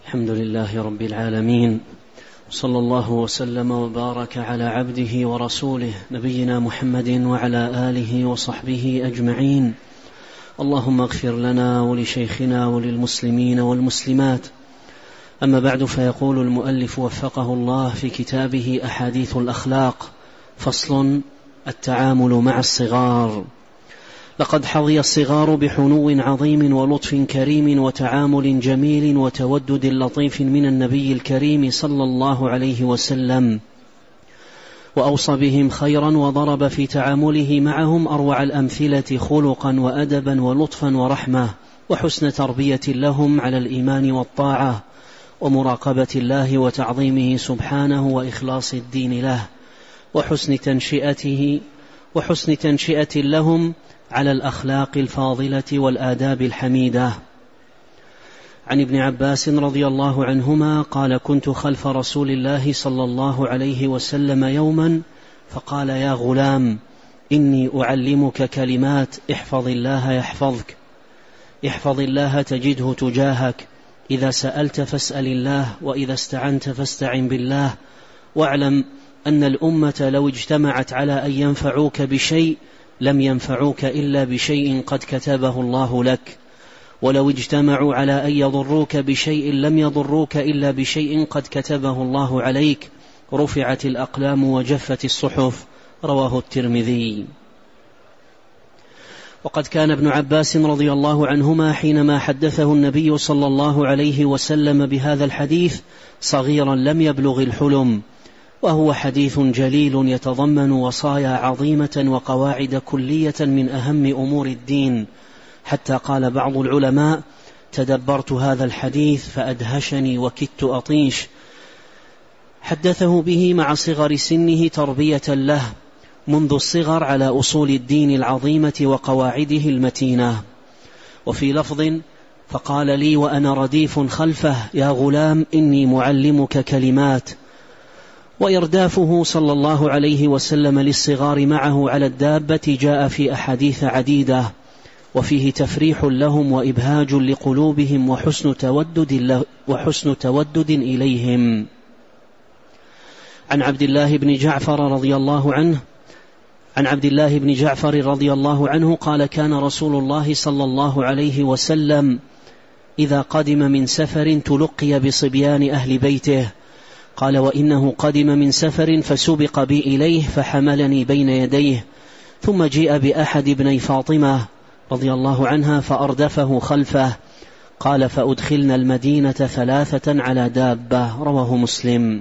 الحمد لله رب العالمين، صلى الله وسلم وبارك على عبده ورسوله نبينا محمد وعلى آله وصحبه أجمعين. اللهم اغفر لنا ولشيخنا وللمسلمين والمسلمات. أما بعد، فيقول المؤلف وفقه الله في كتابه أحاديث الأخلاق: فصل: التعامل مع الصغار. لقد حظي الصغار بحنو عظيم ولطف كريم وتعامل جميل وتودد لطيف من النبي الكريم صلى الله عليه وسلم، وأوصى بهم خيرا وضرب في تعامله معهم أروع الأمثلة خلقا وأدبا ولطفا ورحمة وحسن تربية لهم على الإيمان والطاعة ومراقبة الله وتعظيمه سبحانه وإخلاص الدين له، وحسن تنشئة لهم على الأخلاق الفاضلة والآداب الحميدة. عن ابن عباس رضي الله عنهما قال: كنت خلف رسول الله صلى الله عليه وسلم يوما فقال: يا غلام، إني أعلمك كلمات، احفظ الله يحفظك، احفظ الله تجده تجاهك، إذا سألت فاسأل الله، وإذا استعنت فاستعن بالله، واعلم أن الأمة لو اجتمعت على أن ينفعوك بشيء لم ينفعوك إلا بشيء قد كتبه الله لك، ولو اجتمعوا على أن يضروك بشيء لم يضروك إلا بشيء قد كتبه الله عليك، رفعت الأقلام وجفت الصحف. رواه الترمذي. وقد كان ابن عباس رضي الله عنهما حينما حدثه النبي صلى الله عليه وسلم بهذا الحديث صغيرا لم يبلغ الحلم، وهو حديث جليل يتضمن وصايا عظيمة وقواعد كلية من أهم أمور الدين، حتى قال بعض العلماء: تدبرت هذا الحديث فأدهشني وكدت أطيش. حدثه به مع صغر سنه تربية له منذ الصغر على أصول الدين العظيمة وقواعده المتينة. وفي لفظ: فقال لي وأنا رديف خلفه: يا غلام، إني معلمك كلمات. وإردافه صلى الله عليه وسلم للصغار معه على الدابة جاء في أحاديث عديدة، وفيه تفريح لهم وإبهاج لقلوبهم وحسن تودد إليهم. عن عبد الله بن جعفر رضي الله عنه قال: كان رسول الله صلى الله عليه وسلم إذا قدم من سفر تلقي بصبيان أهل بيته. قال: وإنه قدم من سفر فسبق بي إليه فحملني بين يديه، ثم جيء بأحد ابني فاطمة رضي الله عنها فأردفه خلفه. قال: فأدخلنا المدينة 3 على دابة. رواه مسلم.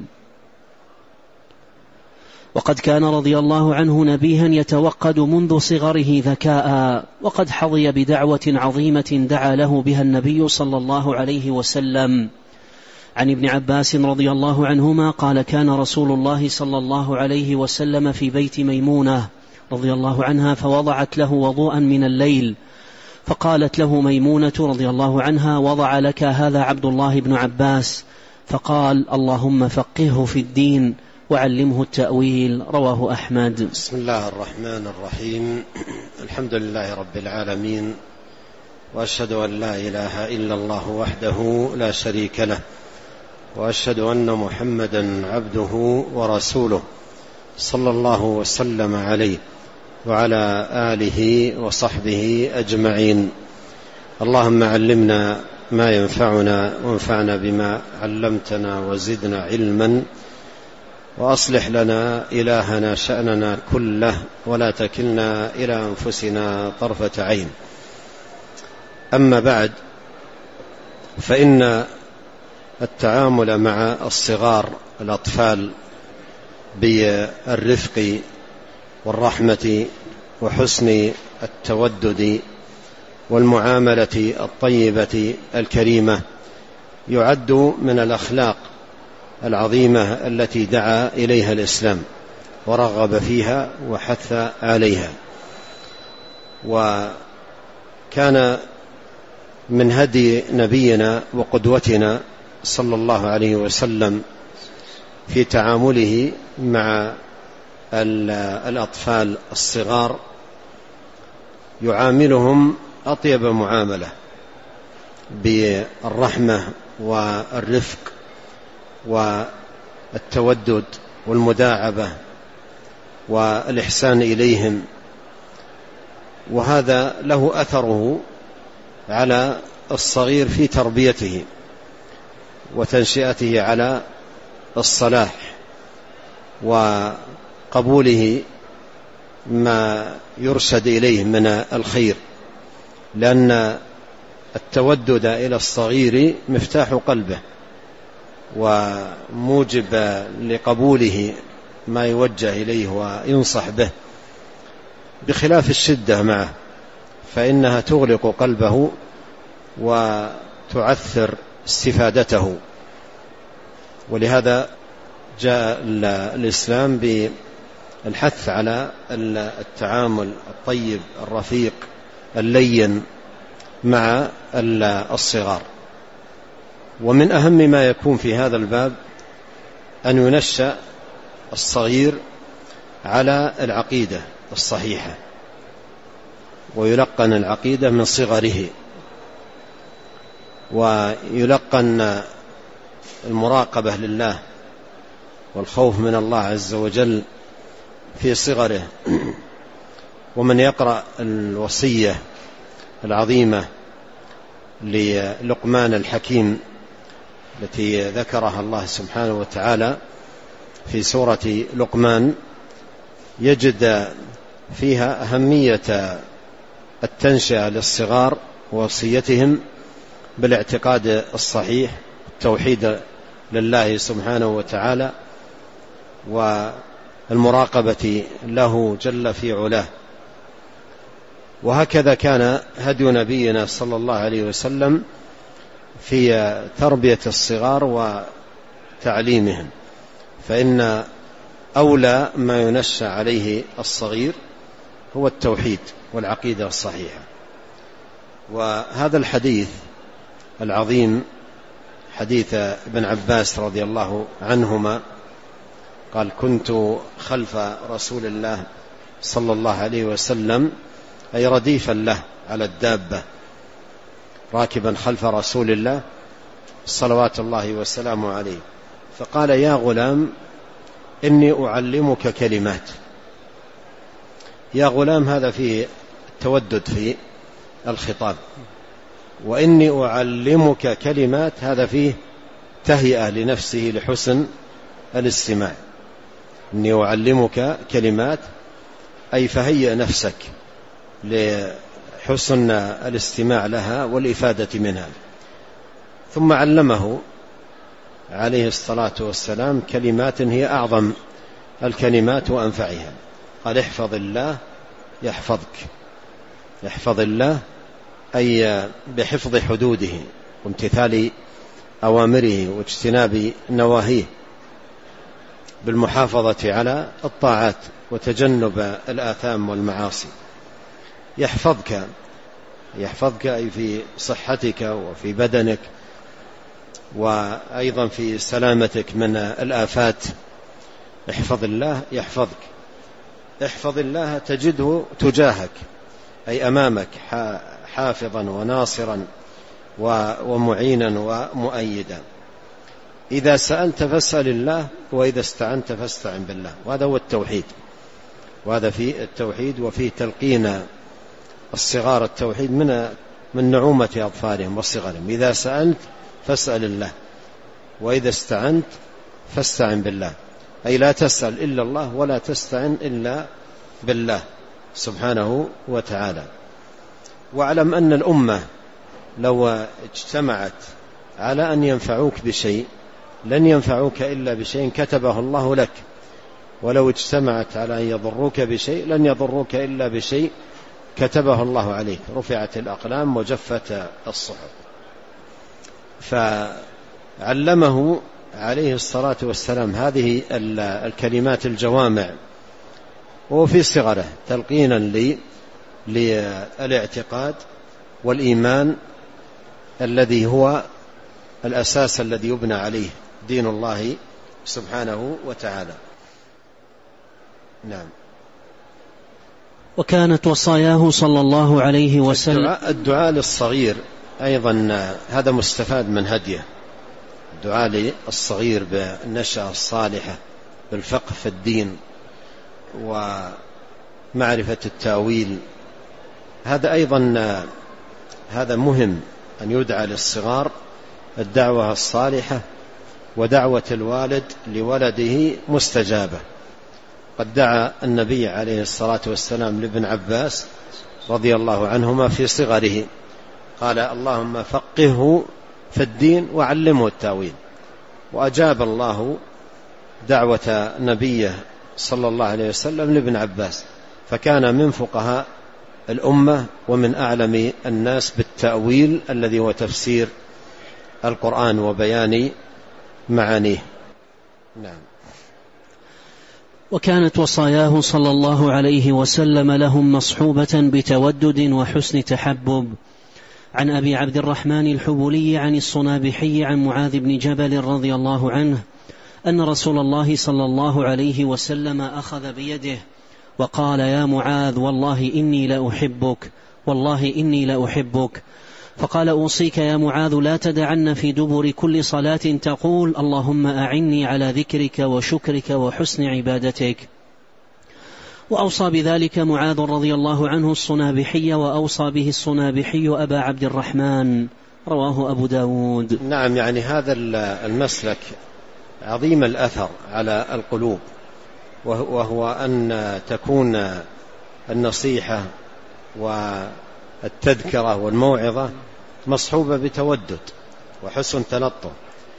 وقد كان رضي الله عنه نبيها يتوقد منذ صغره ذكاء، وقد حظي بدعوة عظيمة دعا له بها النبي صلى الله عليه وسلم. عن ابن عباس رضي الله عنهما قال: كان رسول الله صلى الله عليه وسلم في بيت ميمونة رضي الله عنها فوضعت له وضوءا من الليل، فقالت له ميمونة رضي الله عنها: وضع لك هذا عبد الله بن عباس. فقال: اللهم فقهه في الدين وعلمه التأويل. رواه أحمد. بسم الله الرحمن الرحيم. الحمد لله رب العالمين، وأشهد أن لا إله إلا الله وحده لا شريك له، وأشهد أن محمدا عبده ورسوله صلى الله وسلم عليه وعلى آله وصحبه أجمعين. اللهم علمنا ما ينفعنا وانفعنا بما علمتنا وزدنا علما، وأصلح لنا إلهنا شأننا كله، ولا تكلنا إلى أنفسنا طرفة عين. أما بعد، فإن التعامل مع الصغار الأطفال بالرفق والرحمة وحسن التودد والمعاملة الطيبة الكريمة يعد من الأخلاق العظيمة التي دعا إليها الإسلام ورغب فيها وحث عليها. وكان من هدي نبينا وقدوتنا صلى الله عليه وسلم في تعامله مع الأطفال الصغار يعاملهم أطيب معاملة بالرحمة والرفق والتودد والمداعبة والإحسان إليهم، وهذا له أثره على الصغير في تربيته وتنشئته على الصلاح وقبوله ما يرشد إليه من الخير، لأن التودد إلى الصغير مفتاح قلبه وموجب لقبوله ما يوجه إليه وينصح به، بخلاف الشدة معه فإنها تغلق قلبه وتعثر استفادته. ولهذا جاء الإسلام بالحث على التعامل الطيب الرفيق اللين مع الصغار. ومن أهم ما يكون في هذا الباب أن ينشأ الصغير على العقيدة الصحيحة ويلقن العقيدة من صغره، ويلقن المراقبة لله والخوف من الله عز وجل في صغره. ومن يقرأ الوصية العظيمة للقمان الحكيم التي ذكرها الله سبحانه وتعالى في سورة لقمان يجد فيها أهمية التنشئة للصغار ووصيتهم بالاعتقاد الصحيح، التوحيد لله سبحانه وتعالى والمراقبة له جل في علاه. وهكذا كان هدي نبينا صلى الله عليه وسلم في تربية الصغار وتعليمهم، فإن أولى ما ينشأ عليه الصغير هو التوحيد والعقيدة الصحيحة. وهذا الحديث العظيم حديث ابن عباس رضي الله عنهما قال: كنت خلف رسول الله صلى الله عليه وسلم، أي رديفا له على الدابة، راكبا خلف رسول الله صلوات الله وسلامه عليه، فقال: يا غلام إني أعلمك كلمات. يا غلام هذا فيه التودد في الخطاب، وإني أعلمك كلمات هذا فيه تهيئة لنفسه لحسن الاستماع. إني أعلمك كلمات أي فهيئ نفسك لحسن الاستماع لها والإفادة منها. ثم علمه عليه الصلاة والسلام كلمات هي أعظم الكلمات وأنفعها. قال: احفظ الله يحفظك. يحفظ الله أي بحفظ حدوده وامتثال أوامره واجتناب نواهيه، بالمحافظة على الطاعات وتجنب الآثام والمعاصي. يحفظك، يحفظك أي في صحتك وفي بدنك، وأيضا في سلامتك من الآفات. احفظ الله يحفظك. احفظ الله تجده تجاهك أي أمامك حافظا وناصرا ومعينا ومؤيدا. إذا سألت فاسأل الله، وإذا استعنت فاستعن بالله. وهذا هو التوحيد، وهذا في التوحيد وفي تلقين الصغار التوحيد من نعومة أطفالهم وصغرهم. إذا سألت فاسأل الله، وإذا استعنت فاستعن بالله، أي لا تسأل إلا الله ولا تستعن إلا بالله سبحانه وتعالى. واعلم أن الأمة لو اجتمعت على أن ينفعوك بشيء لن ينفعوك إلا بشيء كتبه الله لك، ولو اجتمعت على أن يضروك بشيء لن يضروك إلا بشيء كتبه الله عليك. رفعت الأقلام وجفت الصحف. فعلمه عليه الصلاة والسلام هذه الكلمات الجوامع وفي صغره تلقينا للاعتقاد والإيمان الذي هو الأساس الذي يبنى عليه دين الله سبحانه وتعالى. نعم. وكانت وصاياه صلى الله عليه وسلم الدعاء للصغير أيضا هذا مستفاد من هديه دعاء للصغير بالنشأة الصالحة بالفقه في الدين ومعرفة التأويل. هذا أيضا هذا مهم أن يدعى للصغار الدعوة الصالحة، ودعوة الوالد لولده مستجابة. قد دعا النبي عليه الصلاة والسلام لابن عباس رضي الله عنهما في صغره، قال اللهم فقهه في الدين وعلمه التأويل، وأجاب الله دعوة نبيه صلى الله عليه وسلم لابن عباس، فكان من فقهاء الأمة ومن أعلم الناس بالتأويل الذي هو تفسير القرآن وبيان معانيه. نعم. وكانت وصاياه صلى الله عليه وسلم لهم مصحوبة بتودد وحسن تحبب. عن أبي عبد الرحمن الحبلي عن الصنابحي عن معاذ بن جبل رضي الله عنه أن رسول الله صلى الله عليه وسلم أخذ بيده وقال يا معاذ والله إني لأحبك، والله إني لأحبك. فقال أوصيك يا معاذ لا تدعن في دبر كل صلاة تقول اللهم أعني على ذكرك وشكرك وحسن عبادتك. وأوصى بذلك معاذ رضي الله عنه الصنابحي، وأوصى به الصنابحي أبا عبد الرحمن، رواه أبو داود. نعم، يعني هذا المسلك عظيم الأثر على القلوب، وهو أن تكون النصيحة والتذكرة والموعظة مصحوبة بتودد وحسن تلطف.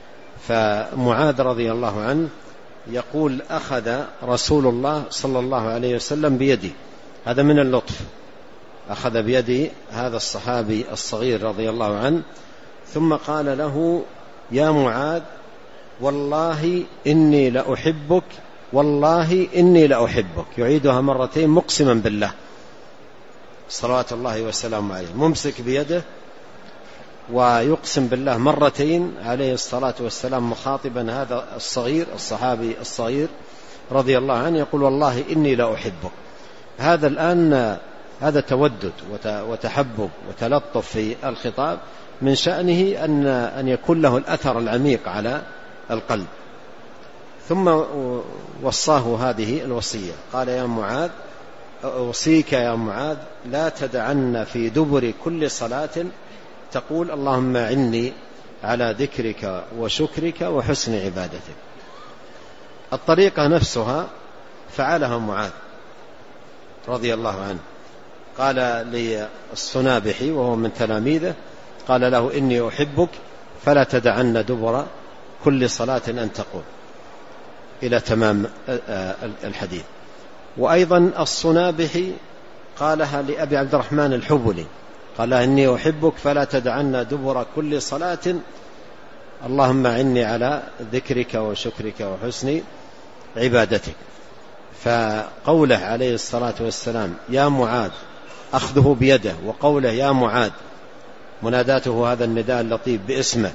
فمعاذ رضي الله عنه يقول أخذ رسول الله صلى الله عليه وسلم بيدي، هذا من اللطف، أخذ بيدي هذا الصحابي الصغير رضي الله عنه، ثم قال له يا معاذ والله إني لأحبك، والله إني لأحبك، يعيدها مرتين مقسما بالله صلوات الله وسلامه عليه، ممسك بيده ويقسم بالله مرتين عليه الصلاة والسلام، مخاطبا هذا الصغير الصحابي الصغير رضي الله عنه، يقول والله إني لأحبك. هذا الآن هذا تودد وتحبب وتلطف في الخطاب، من شأنه أن يكون له الأثر العميق على القلب. ثم وصاه هذه الوصية، قال يا معاذ أوصيك يا معاذ لا تدعن في دبر كل صلاة تقول اللهم أعني على ذكرك وشكرك وحسن عبادتك. الطريقة نفسها فعلها معاذ رضي الله عنه، قال للصنابحي وهو من تلاميذه، قال له إني أحبك فلا تدعن دبر كل صلاة أن تقول، إلى تمام الحديث. وأيضا الصنابحي قالها لأبي عبد الرحمن الحبلي، قال إني أحبك فلا تدعن دبر كل صلاة اللهم أعني على ذكرك وشكرك وحسن عبادتك. فقوله عليه الصلاة والسلام يا معاذ، أخذه بيده، وقوله يا معاذ مناداته هذا النداء اللطيف باسمه،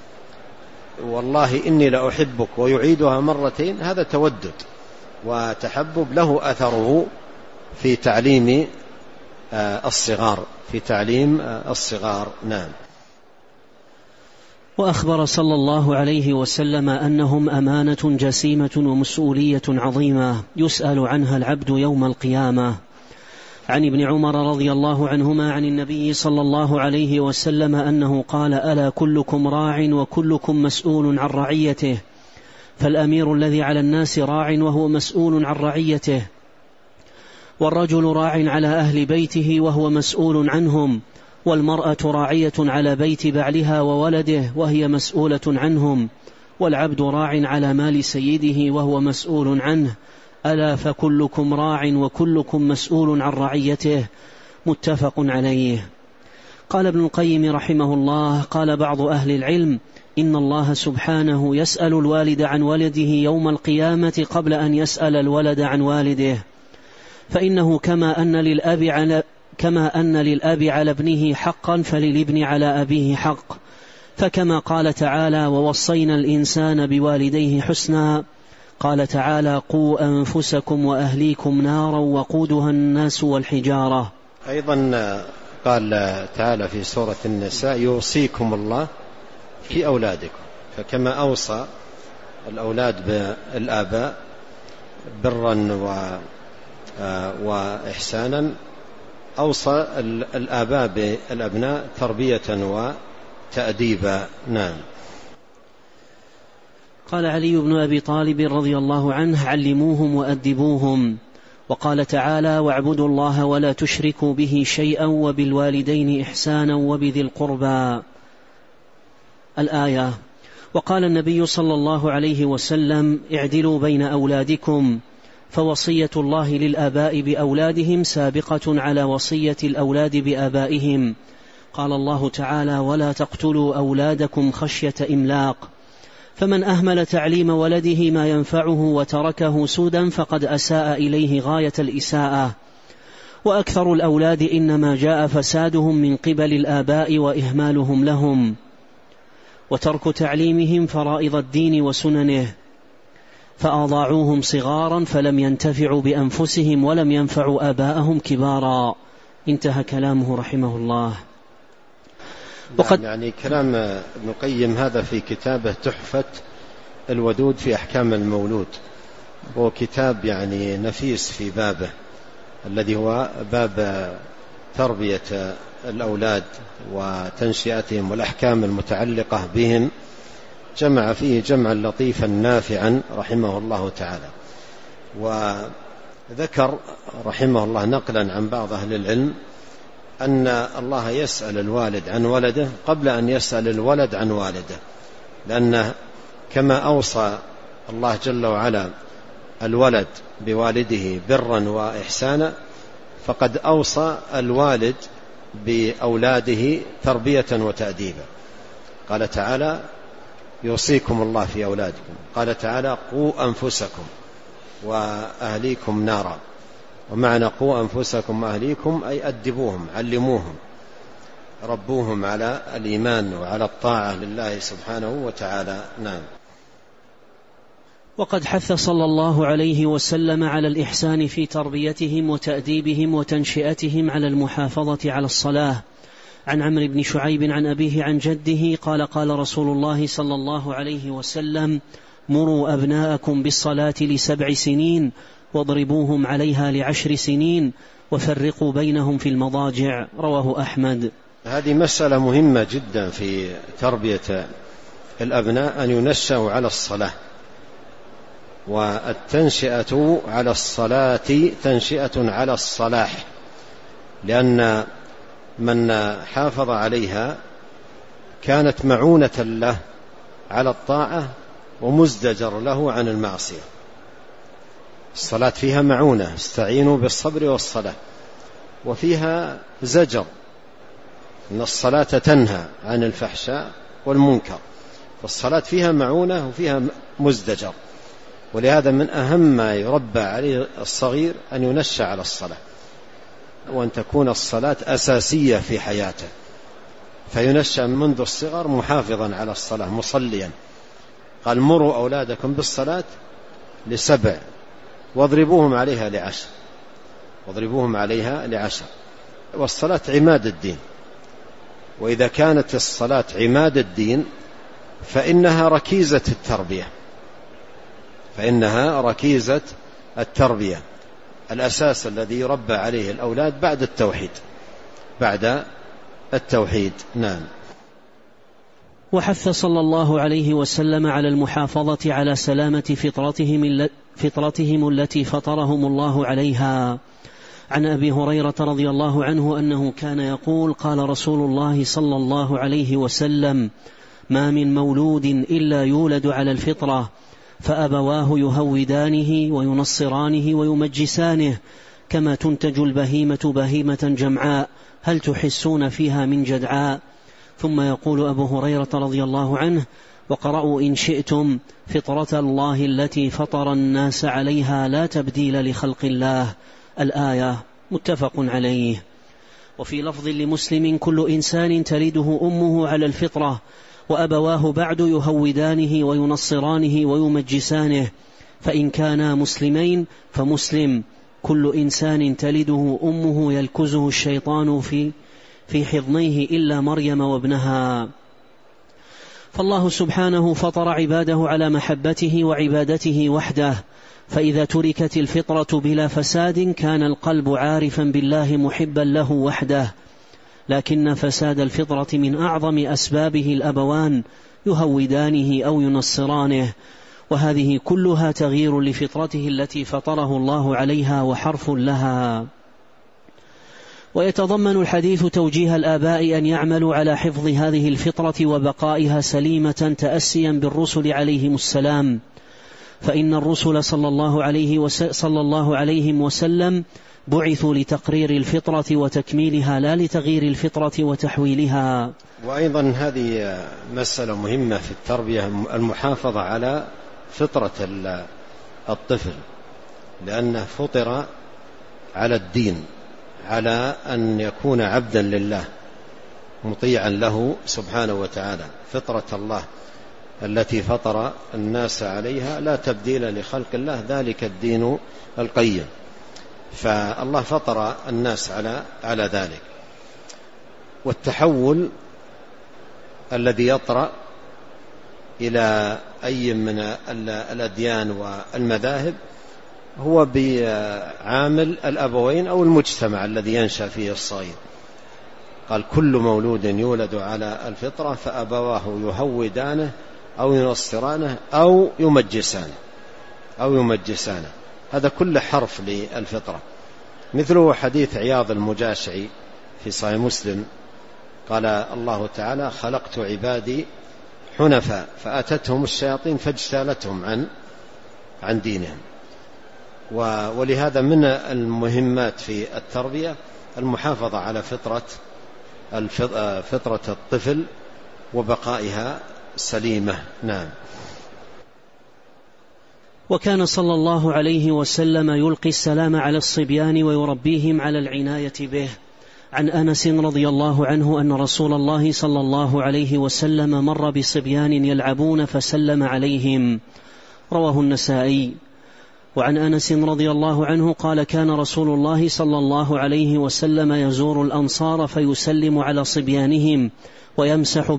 والله إني لأحبك، ويعيدها مرتين، هذا تودد وتحبب له أثره في تعليم الصغار، في تعليم الصغار. نعم. وأخبر صلى الله عليه وسلم أنهم أمانة جسيمة ومسؤولية عظيمة يسأل عنها العبد يوم القيامة. عن ابن عمر رضي الله عنهما عن النبي صلى الله عليه وسلم أنه قال ألا كلكم راع وكلكم مسؤول عن رعيته، فالأمير الذي على الناس راع وهو مسؤول عن رعيته، والرجل راع على أهل بيته وهو مسؤول عنهم، والمرأة راعية على بيت بعلها وولده وهي مسؤولة عنهم، والعبد راع على مال سيده وهو مسؤول عنه، ألا فكلكم راع وكلكم مسؤول عن رعيته، متفق عليه. قال ابن القيم رحمه الله قال بعض أهل العلم إن الله سبحانه يسأل الوالد عن ولده يوم القيامة قبل أن يسأل الولد عن والده، فإنه كما أن للأب على ابنه حقا فللابن على أبيه حق، فكما قال تعالى ووصينا الإنسان بوالديه حسنا، قال تعالى قوا أنفسكم وأهليكم نارا وقودها الناس والحجارة. أيضا قال تعالى في سورة النساء يوصيكم الله في أولادكم، فكما أوصى الأولاد بالآباء برا وإحسانا، أوصى الآباء بالأبناء تربية وتأديبا. نعم. قال علي بن أبي طالب رضي الله عنه: علموهم وأدبوهم. وقال تعالى: واعبدوا الله ولا تشركوا به شيئا وبالوالدين إحسانا وبذي القربى، الآية. وقال النبي صلى الله عليه وسلم: اعدلوا بين أولادكم، فوصية الله للآباء بأولادهم سابقة على وصية الأولاد بآبائهم. قال الله تعالى: ولا تقتلوا أولادكم خشية إملاق، فمن أهمل تعليم ولده ما ينفعه وتركه سودا فقد أساء إليه غاية الإساءة. وأكثر الأولاد إنما جاء فسادهم من قبل الآباء وإهمالهم لهم، وترك تعليمهم فرائض الدين وسننه، فأضاعوهم صغارا فلم ينتفعوا بأنفسهم ولم ينفعوا آباءهم كبارا. انتهى كلامه رحمه الله. وقد يعني كلام ابن القيم هذا في كتابه تحفة الودود في أحكام المولود، هو كتاب يعني نفيس في بابه الذي هو باب تربية الأولاد وتنشئتهم والأحكام المتعلقة بهم، جمع فيه جمعا لطيفا نافعا رحمه الله تعالى. وذكر رحمه الله نقلا عن بعض أهل العلم أن الله يسأل الوالد عن ولده قبل أن يسأل الولد عن والده، لأنه كما أوصى الله جل وعلا الولد بوالده برا وإحسانا، فقد أوصى الوالد بأولاده تربية وتأديبا. قال تعالى: يوصيكم الله في أولادكم. قال تعالى: قوا أنفسكم وأهليكم نارا. ومعنى قوا أنفسكم وأهليكم أي أدبوهم، علموهم، ربوهم على الإيمان وعلى الطاعة لله سبحانه وتعالى. نعم. وقد حث صلى الله عليه وسلم على الإحسان في تربيتهم وتأديبهم وتنشئتهم على المحافظة على الصلاة. عن عمرو بن شعيب عن أبيه عن جده قال: قال رسول الله صلى الله عليه وسلم: مروا أبناءكم بالصلاة ل7 سنين واضربوهم عليها ل10 سنين وفرقوا بينهم في المضاجع. رواه أحمد. هذه مسألة مهمة جدا في تربية الأبناء، أن ينشأوا على الصلاة، والتنشئة على الصلاة تنشئة على الصلاح، لأن من حافظ عليها كانت معونة له على الطاعة ومزدجر له عن المعصية. الصلاة فيها معونة، استعينوا بالصبر والصلاة، وفيها زجر، إن الصلاة تنهى عن الفحشاء والمنكر، فالصلاة فيها معونة وفيها مزدجر. ولهذا من أهم ما يربى عليه الصغير أن ينشأ على الصلاة، وأن تكون الصلاة أساسية في حياته، فينشأ منذ الصغر محافظا على الصلاة مصليا. قال: مروا أولادكم بالصلاة ل7 واضربوهم عليها ل10. واضربوهم عليها ل10. والصلاة عماد الدين، وإذا كانت الصلاة عماد الدين فإنها ركيزة التربية، فإنها ركيزة التربية، الأساس الذي يربى عليه الأولاد بعد التوحيد، بعد التوحيد. نعم. وحث صلى الله عليه وسلم على المحافظة على سلامة فطرتهم التي فطرهم الله عليها. عن أبي هريرة رضي الله عنه أنه كان يقول: قال رسول الله صلى الله عليه وسلم: ما من مولود إلا يولد على الفطرة، فأبواه يهودانه وينصرانه ويمجسانه، كما تنتج البهيمة بهيمة جمعاء، هل تحسون فيها من جدعاء؟ ثم يقول أبو هريرة رضي الله عنه: وقرأوا إن شئتم: فطرة الله التي فطر الناس عليها لا تبديل لخلق الله، الآية. متفق عليه. وفي لفظ لمسلم: كل إنسان تلده أمه على الفطرة، وأبواه بعد يهودانه وينصرانه ويمجسانه، فإن كانا مسلمين فمسلم. كل إنسان تلده أمه يلكزه الشيطان في حضنيه إلا مريم وابنها. فالله سبحانه فطر عباده على محبته وعبادته وحده، فإذا تركت الفطرة بلا فساد كان القلب عارفا بالله محبا له وحده، لكن فساد الفطرة من أعظم أسبابه الأبوان يهودانه أو ينصرانه، وهذه كلها تغيير لفطرته التي فطره الله عليها وحرف لها. ويتضمن الحديث توجيه الآباء أن يعملوا على حفظ هذه الفطرة وبقائها سليمة تأسيا بالرسل عليهم السلام، فإن الرسل صلى الله عليه وسلم بعثوا لتقرير الفطرة وتكميلها لا لتغيير الفطرة وتحويلها. وأيضا هذه مسألة مهمة في التربية، المحافظة على فطرة الطفل، لأنه فطر على الدين، على أن يكون عبدا لله مطيعا له سبحانه وتعالى. فطرة الله التي فطر الناس عليها لا تبديل لخلق الله، ذلك الدين القيم. فالله فطر الناس على ذلك. والتحول الذي يطرأ إلى أي من الأديان والمذاهب هو بعامل الأبوين أو المجتمع الذي ينشأ فيه الصغير. قال كل مولود يولد على الفطرة فأبواه يهودانه أو ينصرانه أو يمجسانه. هذا كل حرف للفطرة. مثله حديث عياض المجاشعي في صحيح مسلم، قال الله تعالى خلقت عبادي حنفاء فأتتهم الشياطين فاجتالتهم عن دينهم. ولهذا من المهمات في التربية المحافظة على فطرة الطفل وبقائها سليمة. نعم. وكان صلى الله عليه وسلم يلقي السلام على الصبيان ويربيهم على العناية به. عن أنس رضي الله عنه أن رسول الله صلى الله عليه وسلم مر بصبيان يلعبون فسلم عليهم، رواه النسائي. وعن أنس رضي الله عنه قال كان رسول الله صلى الله عليه وسلم يزور الأنصار فيسلم على صبيانهم ويمسح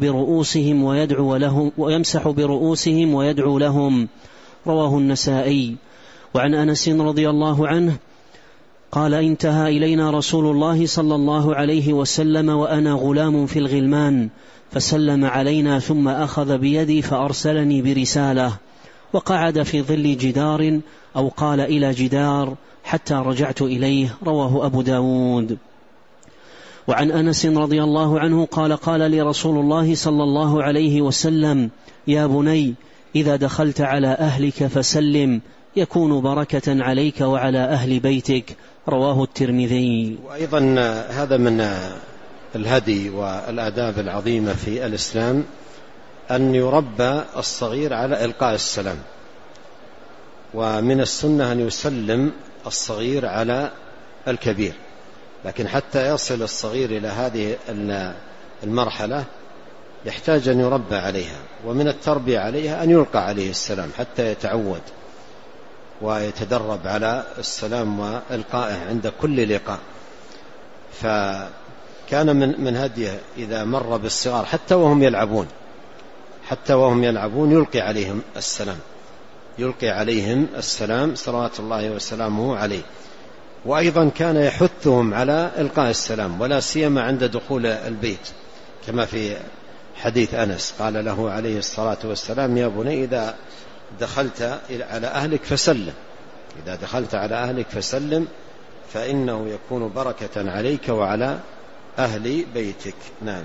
برؤوسهم ويدعو لهم، رواه النسائي. وعن أنس رضي الله عنه قال انتهى إلينا رسول الله صلى الله عليه وسلم وأنا غلام في الغلمان فسلم علينا ثم أخذ بيدي فأرسلني برسالة، وقعد في ظل جدار أو قال إلى جدار حتى رجعت إليه، رواه أبو داود. وعن أنس رضي الله عنه قال لي رسول الله صلى الله عليه وسلم يا بني إذا دخلت على أهلك فسلم يكون بركة عليك وعلى أهل بيتك، رواه الترمذي. وأيضا هذا من الهدي والآداب العظيمة في الإسلام أن يربى الصغير على إلقاء السلام، ومن السنة أن يسلم الصغير على الكبير، لكن حتى يصل الصغير إلى هذه المرحلة يحتاج أن يربى عليها، ومن التربية عليها أن يلقى عليه السلام حتى يتعود ويتدرب على السلام وإلقائه عند كل لقاء. فكان من هديه إذا مر بالصغار حتى وهم يلعبون يلقي عليهم السلام صلوات الله وسلامه عليه. وأيضا كان يحثهم على إلقاء السلام ولا سيما عند دخول البيت، كما في حديث أنس قال له عليه الصلاة والسلام يا بني إذا دخلت على أهلك فسلم فإنه يكون بركة عليك وعلى أهل بيتك. نعم.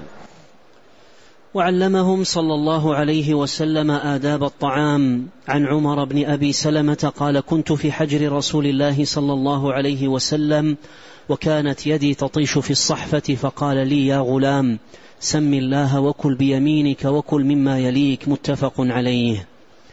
وعلمهم صلى الله عليه وسلم آداب الطعام. عن عمر بن أبي سلمة قال كنت في حجر رسول الله صلى الله عليه وسلم وكانت يدي تطيش في الصحفة فقال لي يا غلام سم الله وكل بيمينك وكل مما يليك، متفق عليه.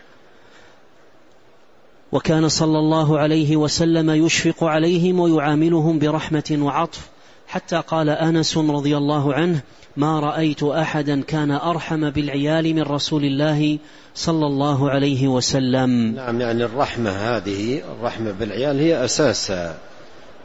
وكان صلى الله عليه وسلم يشفق عليهم ويعاملهم برحمة وعطف، حتى قال أنس رضي الله عنه ما رأيت أحدا كان أرحم بالعيال من رسول الله صلى الله عليه وسلم. نعم، يعني الرحمة بالعيال هي أساس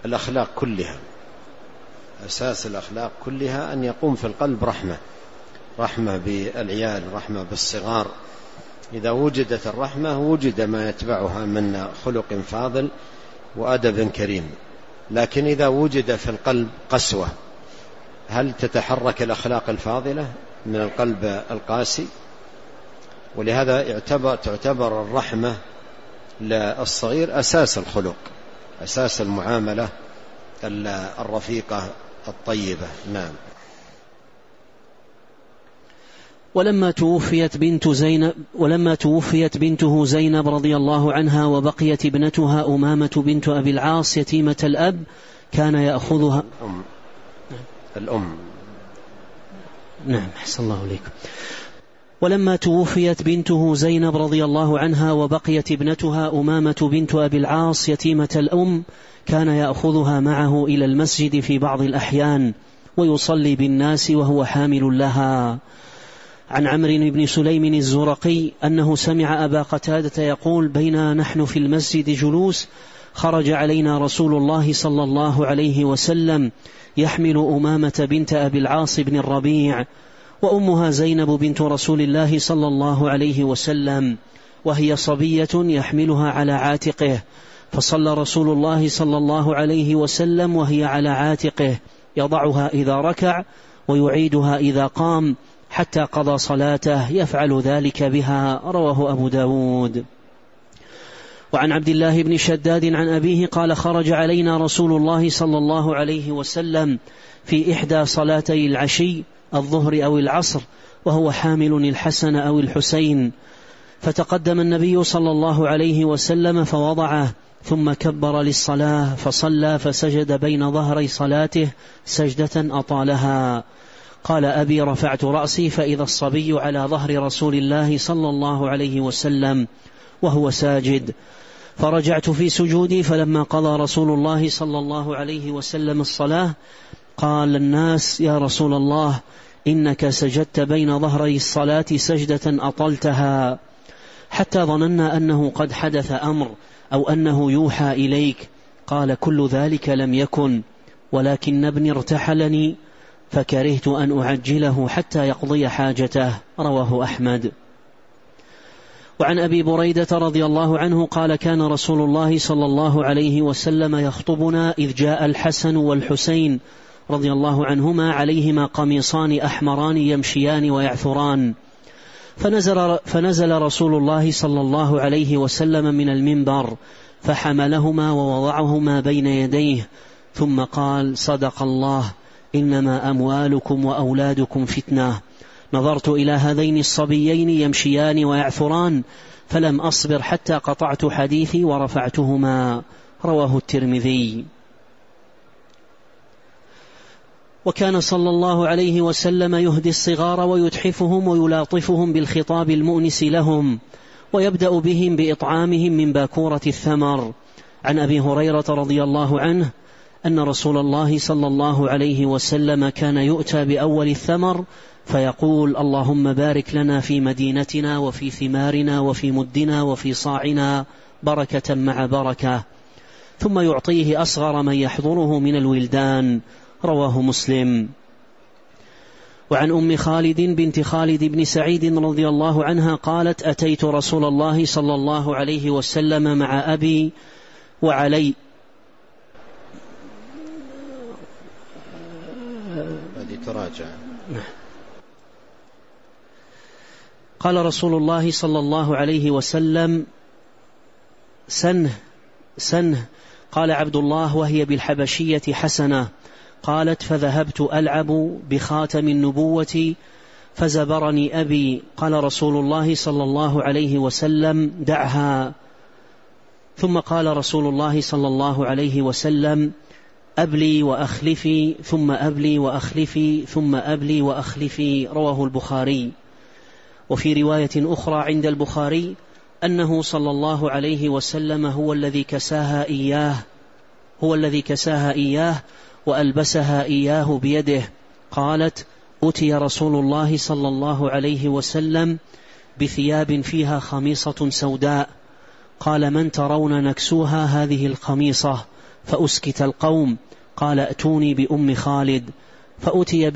الأخلاق كلها، أن يقوم في القلب رحمة. رحمة بالعيال، رحمة بالصغار. إذا وجدت الرحمة وجد ما يتبعها من خلق فاضل وأدب كريم. لكن إذا وجد في القلب قسوة، هل تتحرك الأخلاق الفاضلة من القلب القاسي؟ ولهذا تعتبر الرحمة للصغير أساس الخلق، أساس المعاملة الرفيقة الطيبة. نعم. ولما توفيت بنته زينب رضي الله عنها وبقيت ابنتها أمامة بنت أبي العاص يتيمة الأب كان يأخذها الأم. نعم، أحسن الله إليك. ولما توفيت بنته زينب رضي الله عنها وبقيت ابنتها أمامة بنت أبي العاص يتيمة الأم كان يأخذها معه إلى المسجد في بعض الأحيان ويصلي بالناس وهو حامل لها. عن عمرو بن سليم الزرقي أنه سمع أبا قتادة يقول: بينا نحن في المسجد جلوس خرج علينا رسول الله صلى الله عليه وسلم يحمل أمامة بنت أبي العاص بن الربيع، وأمها زينب بنت رسول الله صلى الله عليه وسلم، وهي صبية يحملها على عاتقه، فصلى رسول الله صلى الله عليه وسلم وهي على عاتقه، يضعها إذا ركع ويعيدها إذا قام حتى قضى صلاته، يفعل ذلك بها. رواه أبو داود. وعن عبد الله بن شداد عن أبيه قال: خرج علينا رسول الله صلى الله عليه وسلم في إحدى صلاتي العشي الظهر أو العصر وهو حامل الحسن أو الحسين، فتقدم النبي صلى الله عليه وسلم فوضعه ثم كبر للصلاة فصلى فسجد بين ظهري صلاته سجدة أطالها. قال أبي: رفعت رأسي فإذا الصبي على ظهر رسول الله صلى الله عليه وسلم وهو ساجد، فرجعت في سجودي، فلما قضى رسول الله صلى الله عليه وسلم الصلاة قال الناس: يا رسول الله إنك سجدت بين ظهري الصلاة سجدة أطلتها، حتى ظننا أنه قد حدث أمر أو أنه يوحى إليك. قال: كل ذلك لم يكن، ولكن ابني ارتحلني فكرهت أن أعجله حتى يقضي حاجته. رواه أحمد. وعن أبي بريدة رضي الله عنه قال: كان رسول الله صلى الله عليه وسلم يخطبنا إذ جاء الحسن والحسين رضي الله عنهما عليهما قميصان أحمران يمشيان ويعثران، فنزل رسول الله صلى الله عليه وسلم من المنبر فحملهما ووضعهما بين يديه، ثم قال: صدق الله، إنما أموالكم وأولادكم فتنة. نظرت إلى هذين الصبيين يمشيان ويعثران فلم أصبر حتى قطعت حديثي ورفعتهما. رواه الترمذي. وكان صلى الله عليه وسلم يهدي الصغار ويتحفهم ويلاطفهم بالخطاب المؤنس لهم، ويبدأ بهم بإطعامهم من باكورة الثمر. عن أبي هريرة رضي الله عنه أن رسول الله صلى الله عليه وسلم كان يؤتى بأول الثمر فيقول: اللهم بارك لنا في مدينتنا وفي ثمارنا وفي مدنا وفي صاعنا بركة مع بركة، ثم يعطيه أصغر من يحضره من الولدان. رواه مسلم. وعن أم خالد بنت خالد بن سعيد رضي الله عنها قالت: أتيت رسول الله صلى الله عليه وسلم مع أبي وعلي هذه تراجع. قال رسول الله صلى الله عليه وسلم: سنه. قال عبد الله: وهي بالحبشية حسنة. قالت: فذهبت ألعب بخاتم النبوة فزبرني أبي. قال رسول الله صلى الله عليه وسلم: دعها. ثم قال رسول الله صلى الله عليه وسلم: أبلي وأخلفي، ثم أبلي وأخلفي، ثم أبلي وأخلفي. رواه البخاري. وفي رواية أخرى عند البخاري أنه صلى الله عليه وسلم هو الذي كساها إياه وألبسها إياه بيده. قالت: أتي رسول الله صلى الله عليه وسلم بثياب فيها خميصة سوداء، قال: من ترون نكسوها هذه الخميصة؟ فأسكت القوم. قال: أتوني بأم خالد. فأتي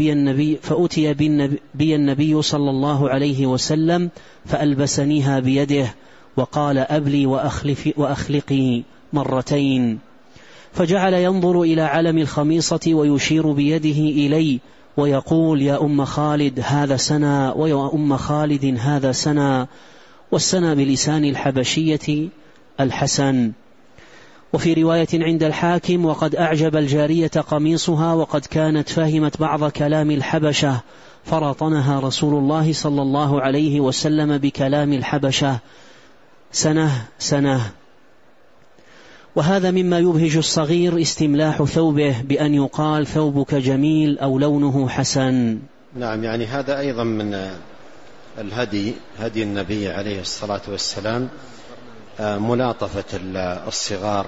بي النبي صلى الله عليه وسلم فألبسنيها بيده وقال أبلي وأخلقي مرتين، فجعل ينظر إلى علم الخميصة ويشير بيده إلي ويقول يا أم خالد هذا سنا، ويا أم خالد هذا سنا، والسنا بلسان الحبشية الحسن. وفي رواية عند الحاكم وقد أعجب الجارية قميصها وقد كانت فهمت بعض كلام الحبشة فرطنها رسول الله صلى الله عليه وسلم بكلام الحبشة سنة سنة. وهذا مما يبهج الصغير استملاح ثوبه بأن يقال ثوبك جميل أو لونه حسن. نعم، يعني هذا أيضا من الهدي، هدي النبي عليه الصلاة والسلام، ملاطفة الصغار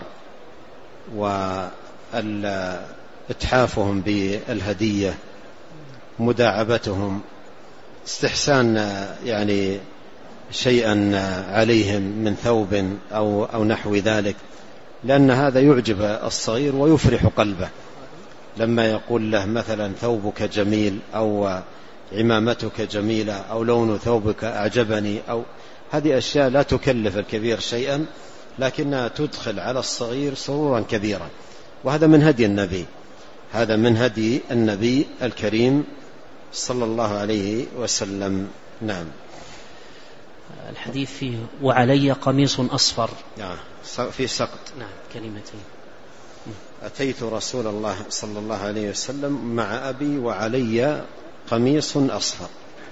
وإتحافهم بالهدية، مداعبتهم، استحسان يعني شيئا عليهم من ثوب أو نحو ذلك، لأن هذا يعجب الصغير ويفرح قلبه لما يقول له مثلا ثوبك جميل أو عمامتك جميلة أو لون ثوبك أعجبني، أو هذه أشياء لا تكلف الكبير شيئا لكنها تدخل على الصغير سرورا كبيرا. وهذا من هدي النبي، هذا من هدي النبي الكريم صلى الله عليه وسلم. نعم. الحديث فيه وعلي قميص أصفر، في سقط. نعم، كلمتين. أتيت رسول الله صلى الله عليه وسلم مع أبي وعلي قميص أصفر.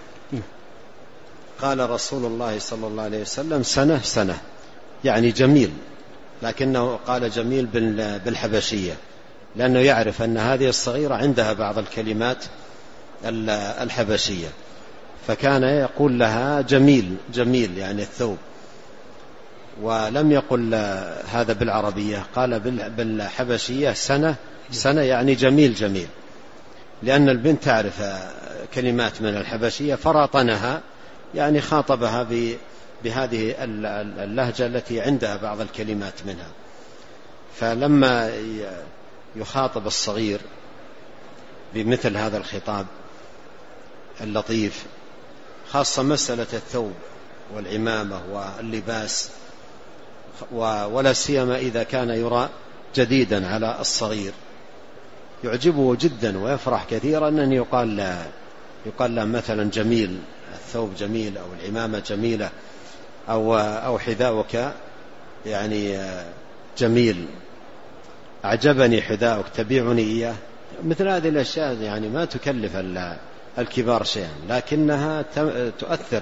قال رسول الله صلى الله عليه وسلم سنة سنة، يعني جميل، لكنه قال جميل بالحبشية لأنه يعرف أن هذه الصغيرة عندها بعض الكلمات الحبشية، فكان يقول لها جميل جميل يعني الثوب، ولم يقل هذا بالعربية، قال بالحبشية سنة سنة يعني جميل جميل، لأن البنت تعرف كلمات من الحبشية فراطنها، يعني خاطبها بهذه اللهجة التي عندها بعض الكلمات منها. فلما يخاطب الصغير بمثل هذا الخطاب اللطيف، خاصة مسألة الثوب والعمامة واللباس، ولا سيما إذا كان يرى جديدا على الصغير، يعجبه جدا ويفرح كثيرا أن يقال له مثلا جميل الثوب جميل أو العمامة جميلة أو حذاؤك يعني جميل، أعجبني حذاؤك تبيعني إياه. مثل هذه الأشياء يعني ما تكلف الكبار شيئا، لكنها تؤثر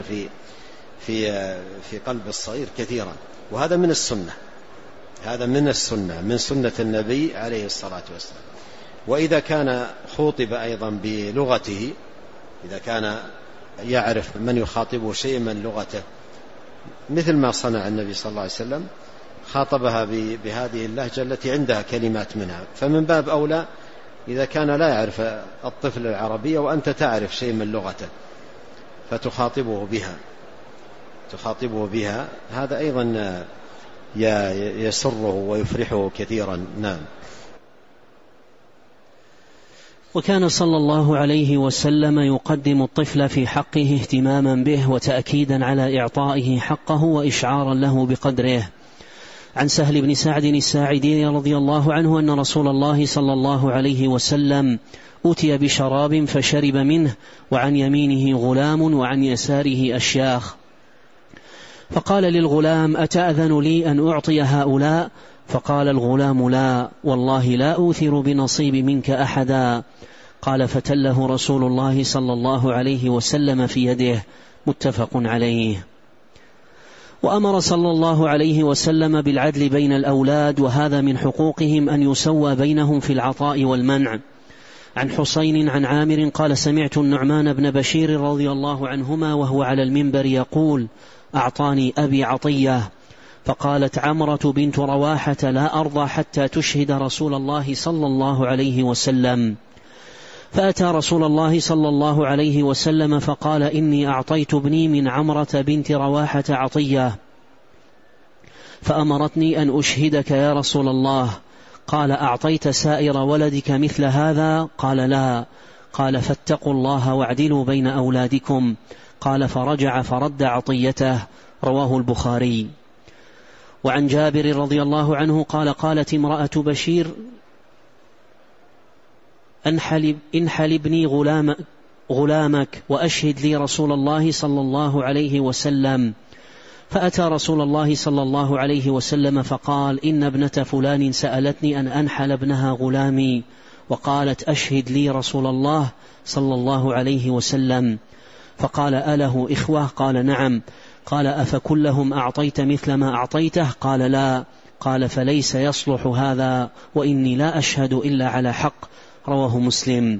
في قلب الصغير كثيرا. وهذا من السنة، هذا من السنة، من سنة النبي عليه الصلاة والسلام. وإذا كان خوطب أيضا بلغته، إذا كان يعرف من يخاطبه شيء من لغته، مثل ما صنع النبي صلى الله عليه وسلم، خاطبها بهذه اللهجة التي عندها كلمات منها، فمن باب أولى إذا كان لا يعرف الطفل العربية وأنت تعرف شيء من لغته فتخاطبه بها، هذا أيضا يسره ويفرحه كثيرا. نعم. وكان صلى الله عليه وسلم يقدم الطفل في حقه اهتماما به وتأكيدا على إعطائه حقه وإشعارا له بقدره. عن سهل بن سعد الساعدي رضي الله عنه أن رسول الله صلى الله عليه وسلم أتي بشراب فشرب منه، وعن يمينه غلام وعن يساره أشياخ، فقال للغلام أتأذن لي أن أعطي هؤلاء؟ فقال الغلام لا والله لا أوثر بنصيب منك أحدا. قال فتله رسول الله صلى الله عليه وسلم في يده، متفق عليه. وأمر صلى الله عليه وسلم بالعدل بين الأولاد، وهذا من حقوقهم أن يسوى بينهم في العطاء والمنع. عن حسين عن عامر قال سمعت النعمان بن بشير رضي الله عنهما وهو على المنبر يقول أعطاني أبي عطية، فقالت عمرة بنت رواحة لا أرضى حتى تشهد رسول الله صلى الله عليه وسلم. فأتى رسول الله صلى الله عليه وسلم فقال إني أعطيت ابني من عمرة بنت رواحة عطية، فأمرتني أن أشهدك يا رسول الله. قال أعطيت سائر ولدك مثل هذا؟ قال لا. قال فاتقوا الله واعدلوا بين أولادكم. قال فرجع فرد عطيته. رواه البخاري. وعن جابر رضي الله عنه قال قالت امرأة بشير انحل ابني غلامك وأشهد لي رسول الله صلى الله عليه وسلم. فأتى رسول الله صلى الله عليه وسلم فقال إن ابنة فلان سألتني أن أنحل ابنها غلامي، وقالت أشهد لي رسول الله صلى الله عليه وسلم. فقال أله إخوة؟ قال نعم. قال أفكلهم أعطيت مثل ما أعطيته؟ قال لا. قال فليس يصلح هذا وإني لا أشهد إلا على حق. رواه مسلم.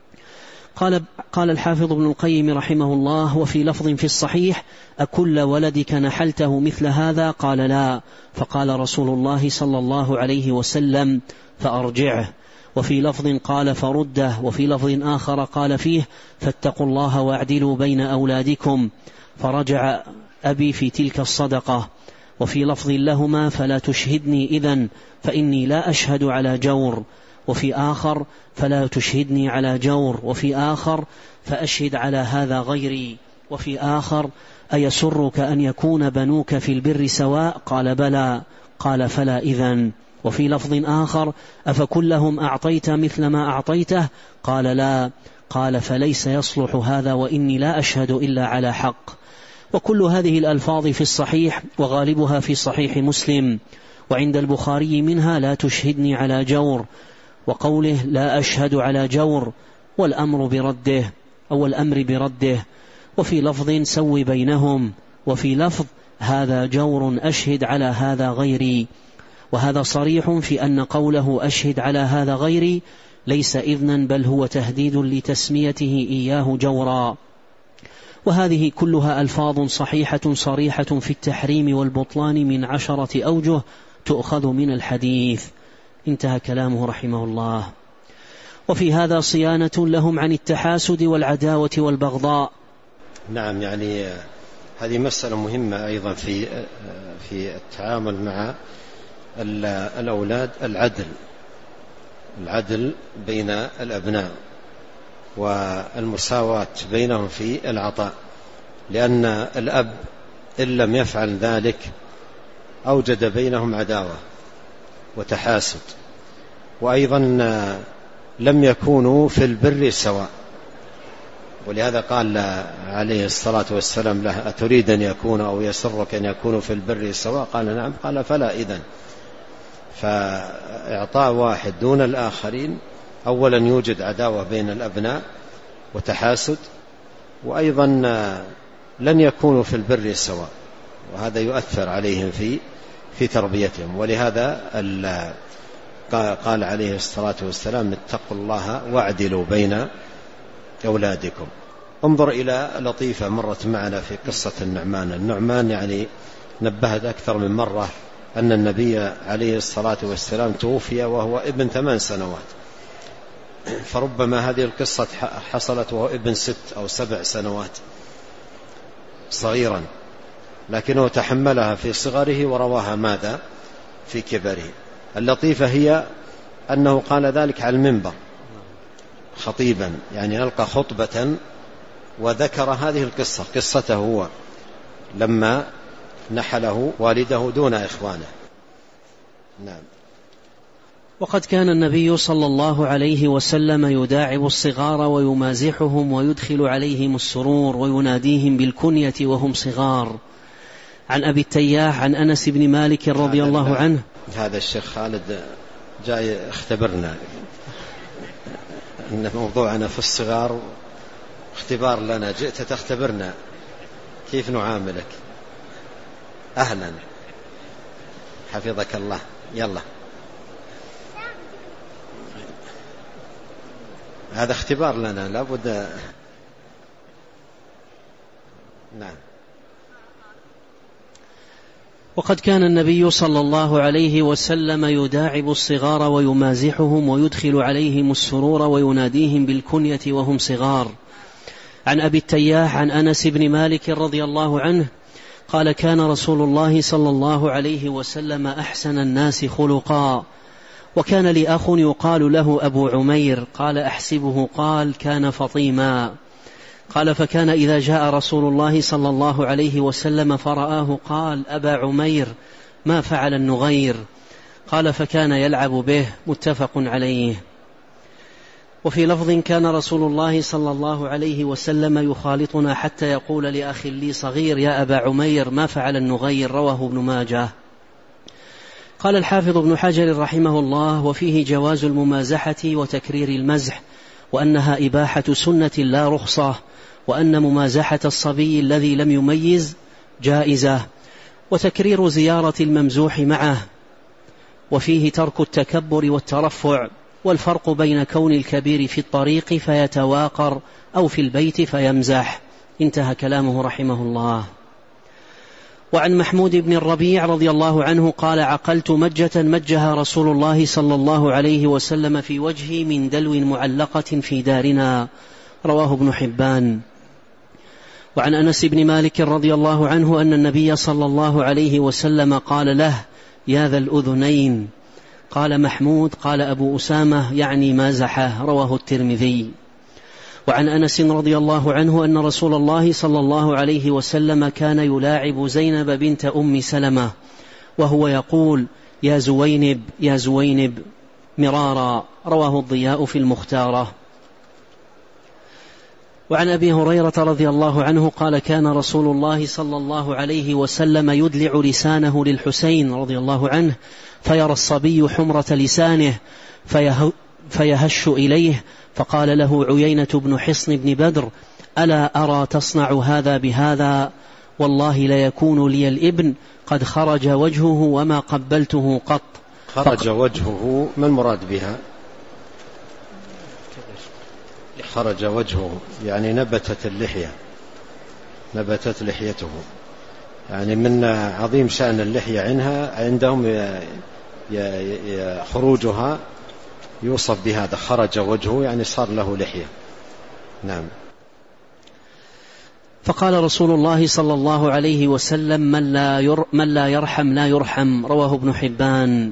قال الحافظ ابن القيم رحمه الله وفي لفظ في الصحيح أكل ولدك نحلته مثل هذا؟ قال لا. فقال رسول الله صلى الله عليه وسلم فأرجعه. وفي لفظ قال فرده. وفي لفظ آخر قال فيه فاتقوا الله واعدلوا بين أولادكم، فرجع أبي في تلك الصدقة. وفي لفظ لهما فلا تشهدني إذن فإني لا أشهد على جور. وفي آخر فلا تشهدني على جور. وفي آخر فأشهد على هذا غيري. وفي آخر أيسرك أن يكون بنوك في البر سواء؟ قال بلى. قال فلا إذن. وفي لفظ آخر أفكلهم أعطيت مثل ما أعطيته؟ قال لا. قال فليس يصلح هذا وإني لا أشهد إلا على حق. وكل هذه الألفاظ في الصحيح وغالبها في صحيح مسلم. وعند البخاري منها لا تشهدني على جور، وقوله لا أشهد على جور والأمر برده. وفي لفظ سوي بينهم. وفي لفظ هذا جور أشهد على هذا غيري. وهذا صريح في أن قوله أشهد على هذا غيري ليس إذنا بل هو تهديد لتسميته إياه جورا. وهذه كلها ألفاظ صحيحة صريحة في التحريم والبطلان من 10 أوجه تؤخذ من الحديث. انتهى كلامه رحمه الله. وفي هذا صيانة لهم عن التحاسد والعداوة والبغضاء. نعم، يعني هذه مسألة مهمة أيضا في التعامل مع الأولاد، العدل بين الأبناء والمساواة بينهم في العطاء، لأن الأب إن لم يفعل ذلك أوجد بينهم عداوة وتحاسد، وأيضا لم يكونوا في البر سواء. ولهذا قال عليه الصلاة والسلام له أتريد أن يكون أو يسرك أن يكونوا في البر سواء؟ قال نعم. قال فلا إذن. فإعطاء واحد دون الآخرين أولا يوجد عداوة بين الأبناء وتحاسد، وأيضا لن يكونوا في البر سواء، وهذا يؤثر عليهم في تربيتهم. ولهذا قال عليه الصلاة والسلام اتقوا الله واعدلوا بين أولادكم. انظر إلى لطيفة مرت معنا في قصة النعمان يعني نبهت أكثر من مرة أن النبي عليه الصلاة والسلام توفي وهو ابن 8 سنوات، فربما هذه القصة حصلت وهو ابن 6 أو 7 سنوات صغيرا، لكنه تحملها في صغره ورواها ماذا في كبره. اللطيفة هي أنه قال ذلك على المنبر خطيبا، يعني ألقى خطبة وذكر هذه القصة، قصته هو لما نحله والده دون إخوانه. نعم. وقد كان النبي صلى الله عليه وسلم يداعب الصغار ويمازحهم ويدخل عليهم السرور ويناديهم بالكنية وهم صغار. عن أبي التياح عن أنس بن مالك رضي الله عنه. هذا الشيخ خالد جاي اختبرنا، إن موضوعنا في الصغار اختبار لنا، جئت تختبرنا كيف نعاملك. أهلا، حفظك الله. يلا، هذا اختبار لنا لابد. نعم. وقد كان النبي صلى الله عليه وسلم يداعب الصغار ويمازحهم ويدخل عليهم السرور ويناديهم بالكنية وهم صغار. عن أبي التياح عن أنس بن مالك رضي الله عنه قال كان رسول الله صلى الله عليه وسلم أحسن الناس خلقا وكان لي أخ يقال له أبو عمير، قال أحسبه قال كان فطيما. قال فكان إذا جاء رسول الله صلى الله عليه وسلم فرآه قال أبا عمير ما فعل النغير؟ قال فكان يلعب به. متفق عليه. وفي لفظ كان رسول الله صلى الله عليه وسلم يخالطنا حتى يقول لأخ لي صغير يا أبا عمير ما فعل النغير، رواه ابن ماجه. قال الحافظ ابن حجر رحمه الله: وفيه جواز الممازحة وتكرير المزح، وأنها إباحة سنة لا رخصة، وأن ممازحة الصبي الذي لم يميز جائزة، وتكرير زيارة الممزوح معه، وفيه ترك التكبر والترفع، والفرق بين كون الكبير في الطريق فيتواقر أو في البيت فيمزح. انتهى كلامه رحمه الله. وعن محمود بن الربيع رضي الله عنه قال: عقلت مجة مجها رسول الله صلى الله عليه وسلم في وجهي من دلو معلقة في دارنا، رواه ابن حبان. وعن أنس بن مالك رضي الله عنه أن النبي صلى الله عليه وسلم قال له: يا ذا الأذنين. قال محمود: قال أبو أسامة يعني مازحه، رواه الترمذي. وعن أنس رضي الله عنه أن رسول الله صلى الله عليه وسلم كان يلاعب زينب بنت أم سلمة وهو يقول: يا زوينب يا زوينب مرارا، رواه الضياء في المختارة. وعن أبي هريرة رضي الله عنه قال: كان رسول الله صلى الله عليه وسلم يدلع لسانه للحسين رضي الله عنه، فيرى الصبي حمرة لسانه فيهش إليه، فقال له عيينة بن حصن بن بدر: ألا أرى تصنع هذا بهذا؟ والله ليكون لي الابن قد خرج وجهه وما قبلته قط. خرج وجهه، ما المراد بها؟ خرج وجهه يعني نبتت اللحية، نبتت لحيته، يعني من عظيم شأن اللحية عندهم خروجها يوصف بهذا، خرج وجهه يعني صار له لحية. نعم. فقال رسول الله صلى الله عليه وسلم: من لا يرحم لا يرحم، رواه ابن حبان.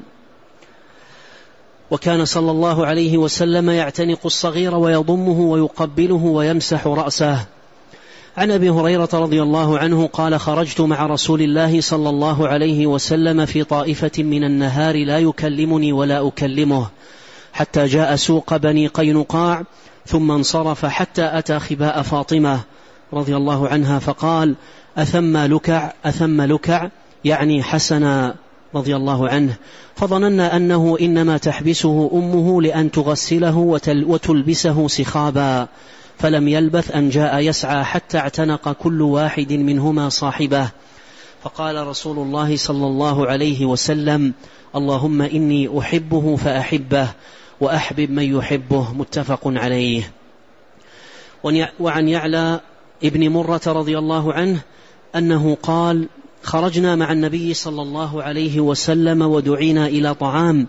وكان صلى الله عليه وسلم يعتنق الصغير ويضمه ويقبله ويمسح رأسه. عن أبي هريرة رضي الله عنه قال: خرجت مع رسول الله صلى الله عليه وسلم في طائفة من النهار لا يكلمني ولا أكلمه، حتى جاء سوق بني قينقاع، ثم انصرف حتى أتى خباء فاطمة رضي الله عنها، فقال: أثم لكع يعني حسنا رضي الله عنه، فظننا أنه إنما تحبسه أمه لأن تغسله وتلبسه سخابا، فلم يلبث أن جاء يسعى حتى اعتنق كل واحد منهما صاحبه. فقال رسول الله صلى الله عليه وسلم: اللهم إني أحبه فأحبه وأحبب من يحبه. متفق عليه. وعن يعلى ابن مرة رضي الله عنه أنه قال: خرجنا مع النبي صلى الله عليه وسلم ودعينا إلى طعام،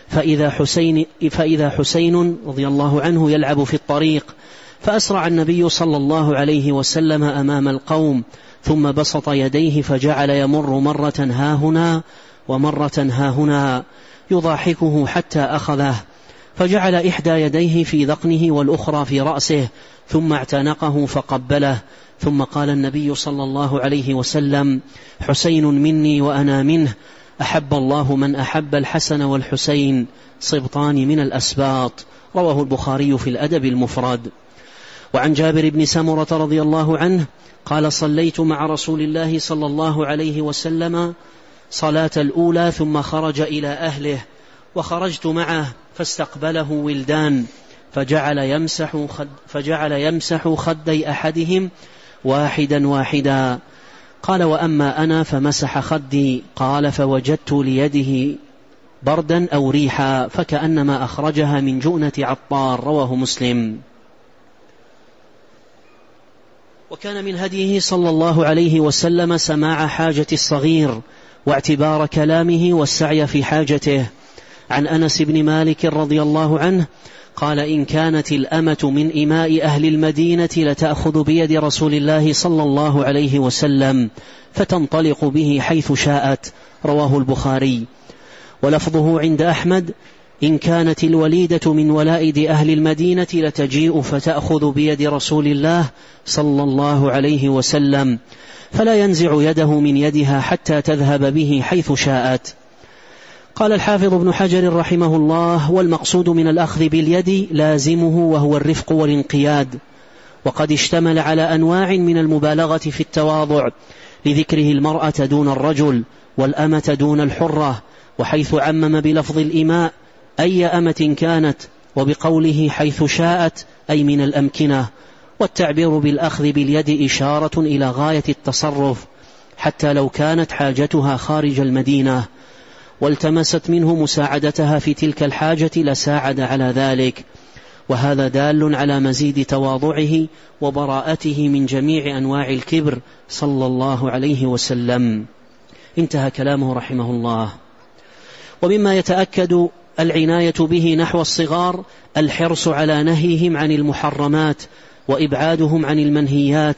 فإذا حسين رضي الله عنه يلعب في الطريق، فأسرع النبي صلى الله عليه وسلم أمام القوم، ثم بسط يديه فجعل يمر مرة هاهنا ومرة هاهنا يضاحكه حتى أخذه، فجعل إحدى يديه في ذقنه والأخرى في رأسه، ثم اعتنقه فقبله، ثم قال النبي صلى الله عليه وسلم: حسين مني وأنا منه، أحب الله من أحب الحسن والحسين، صبطان من الأسباط. رواه البخاري في الأدب المفرد. وعن جابر بن سمرة رضي الله عنه قال: صليت مع رسول الله صلى الله عليه وسلم صلاة الأولى، ثم خرج إلى أهله، وخرجت معه، فاستقبله ولدان، فجعل يمسح خدي أحدهم واحدا واحدا. قال: وأما أنا فمسح خدي. قال: فوجدت ليده بردا أو ريحا، فكأنما أخرجها من جؤنة عطار. رواه مسلم. وكان من هديه صلى الله عليه وسلم سماع حاجة الصغير واعتبار كلامه والسعي في حاجته. عن أنس بن مالك رضي الله عنه قال: إن كانت الأمة من إماء أهل المدينة لتأخذ بيد رسول الله صلى الله عليه وسلم فتنطلق به حيث شاءت. رواه البخاري. ولفظه عند أحمد: إن كانت الوليدة من ولائد أهل المدينة لتجيء فتأخذ بيد رسول الله صلى الله عليه وسلم، فلا ينزع يده من يدها حتى تذهب به حيث شاءت. قال الحافظ ابن حجر رحمه الله: والمقصود من الأخذ باليد لازمه وهو الرفق والانقياد، وقد اشتمل على أنواع من المبالغة في التواضع، لذكره المرأة دون الرجل والأمة دون الحرة، وحيث عمم بلفظ الإماء أي أمة كانت، وبقوله حيث شاءت أي من الأمكنة. والتعبير بالأخذ باليد إشارة إلى غاية التصرف حتى لو كانت حاجتها خارج المدينة، والتمست منه مساعدتها في تلك الحاجة لساعد على ذلك، وهذا دال على مزيد تواضعه وبراءته من جميع أنواع الكبر صلى الله عليه وسلم. انتهى كلامه رحمه الله. ومما يتأكد العناية به نحو الصغار الحرص على نهيهم عن المحرمات وإبعادهم عن المنهيات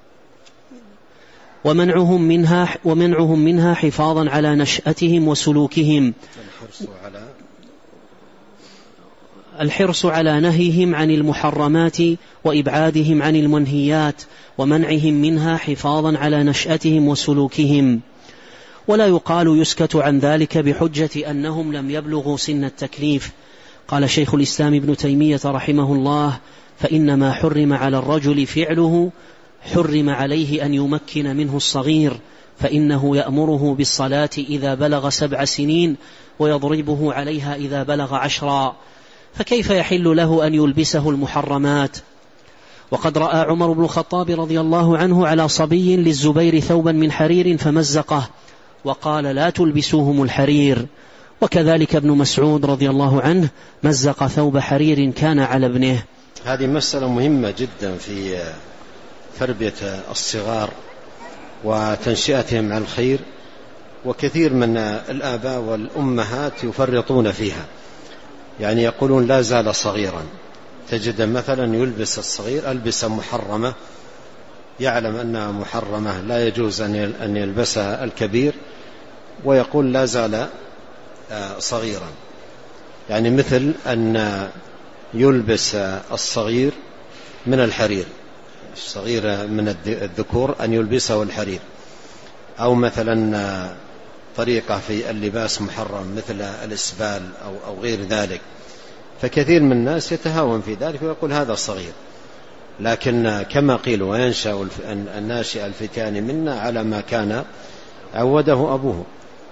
ومنعهم منها حفاظا على نشأتهم وسلوكهم. الحرص على نهيهم عن المحرمات وإبعادهم عن المنهيات ومنعهم منها حفاظا على نشأتهم وسلوكهم. ولا يقال يسكت عن ذلك بحجة أنهم لم يبلغوا سن التكليف. قال شيخ الإسلام ابن تيمية رحمه الله: فإنما حرم على الرجل فعله حرم عليه أن يمكن منه الصغير، فإنه يأمره بالصلاة إذا بلغ 7 سنين ويضربه عليها إذا بلغ 10، فكيف يحل له أن يلبسه المحرمات؟ وقد رأى عمر بن الخطاب رضي الله عنه على صبي للزبير ثوبا من حرير فمزقه وقال: لا تلبسوهم الحرير. وكذلك ابن مسعود رضي الله عنه مزق ثوب حرير كان على ابنه. هذه مسألة مهمة جدا في تربية الصغار وتنشئتهم على الخير، وكثير من الآباء والأمهات يفرطون فيها، يعني يقولون لا زال صغيرا. تجد مثلا يلبس الصغير ألبسة محرمة، يعلم أنها محرمة لا يجوز أن يلبسها الكبير، ويقول لا زال صغيرا. يعني مثل أن يلبس الصغير من الحرير، الصغير من الذكور أن يلبسه الحرير، أو مثلا طريقة في اللباس محرم مثل الإسبال أو غير ذلك. فكثير من الناس يتهاون في ذلك ويقول هذا صغير، لكن كما قيل: وينشأ الناشئ الفتيان منا على ما كان عوده أبوه،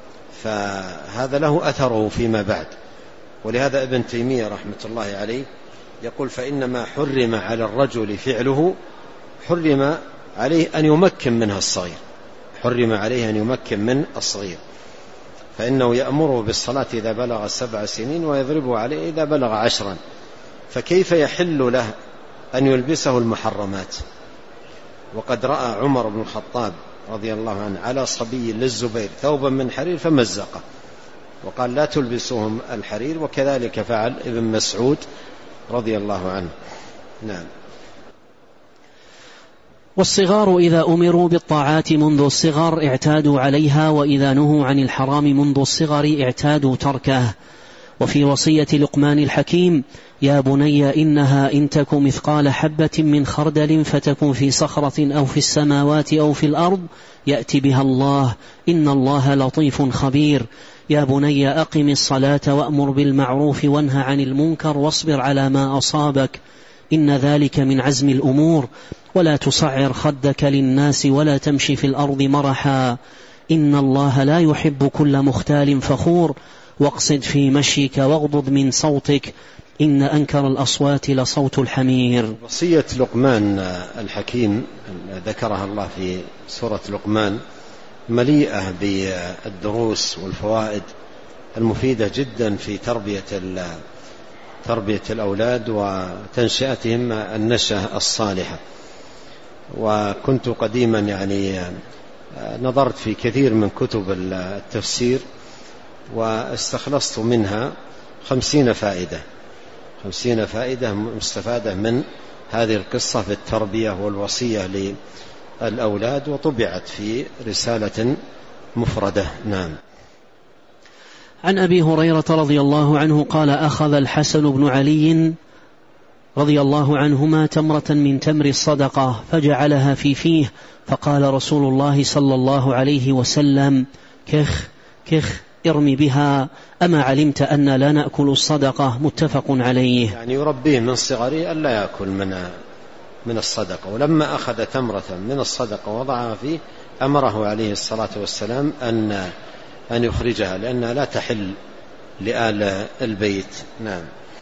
فهذا له أثره فيما بعد. ولهذا ابن تيمية رحمة الله عليه يقول: فإنما حرم على الرجل فعله حرم عليه أن يمكن منها الصغير، حرم عليه أن يمكن من الصغير، فإنه يأمره بالصلاة إذا بلغ 7 سنين ويضربه عليه إذا بلغ 10، فكيف يحل له أن يلبسه المحرمات؟ وقد رأى عمر بن الخطاب رضي الله عنه على صبي للزبير ثوبا من حرير فمزقه وقال: لا تلبسوهم الحرير. وكذلك فعل ابن مسعود رضي الله عنه. نعم. والصغار إذا أمروا بالطاعات منذ الصغر اعتادوا عليها، وإذا نهوا عن الحرام منذ الصغر اعتادوا تركه. وفي وصية لقمان الحكيم: يا بني إنها إن تك مثقال حبة من خردل فتكن في صخرة أو في السماوات أو في الأرض يأتي بها الله إن الله لطيف خبير. يا بني أقم الصلاة وأمر بالمعروف وانهى عن المنكر واصبر على ما أصابك إن ذلك من عزم الأمور. ولا تصعر خدك للناس ولا تمشي في الأرض مرحا إن الله لا يحب كل مختال فخور. واقصد في مشيك واغضض من صوتك إن أنكر الأصوات لصوت الحمير. وصية لقمان الحكيم ذكرها الله في سورة لقمان مليئة بالدروس والفوائد المفيدة جدا في تربية الأولاد وتنشئتهم النشأة الصالحة. وكنت قديما يعني نظرت في كثير من كتب التفسير واستخلصت منها 50 فائدة مستفادة من هذه القصة في التربية والوصية للأولاد، وطبعت في رسالة مفردة. نعم. عن أبي هريرة رضي الله عنه قال أخذ الحسن بن علي رضي الله عنهما تمرة من تمر الصدقة فجعلها في فيه، فقال رسول الله صلى الله عليه وسلم: كخ كخ ارمي بها، أما علمت أن لا نأكل الصدقة؟ متفق عليه. يعني يربيه من صغره ألا يأكل من الصدقة، ولما أخذ تمرة من الصدقة وضعها فيه أمره عليه الصلاة والسلام أن يخرجها لأنها لا تحل لآل البيت. نعم.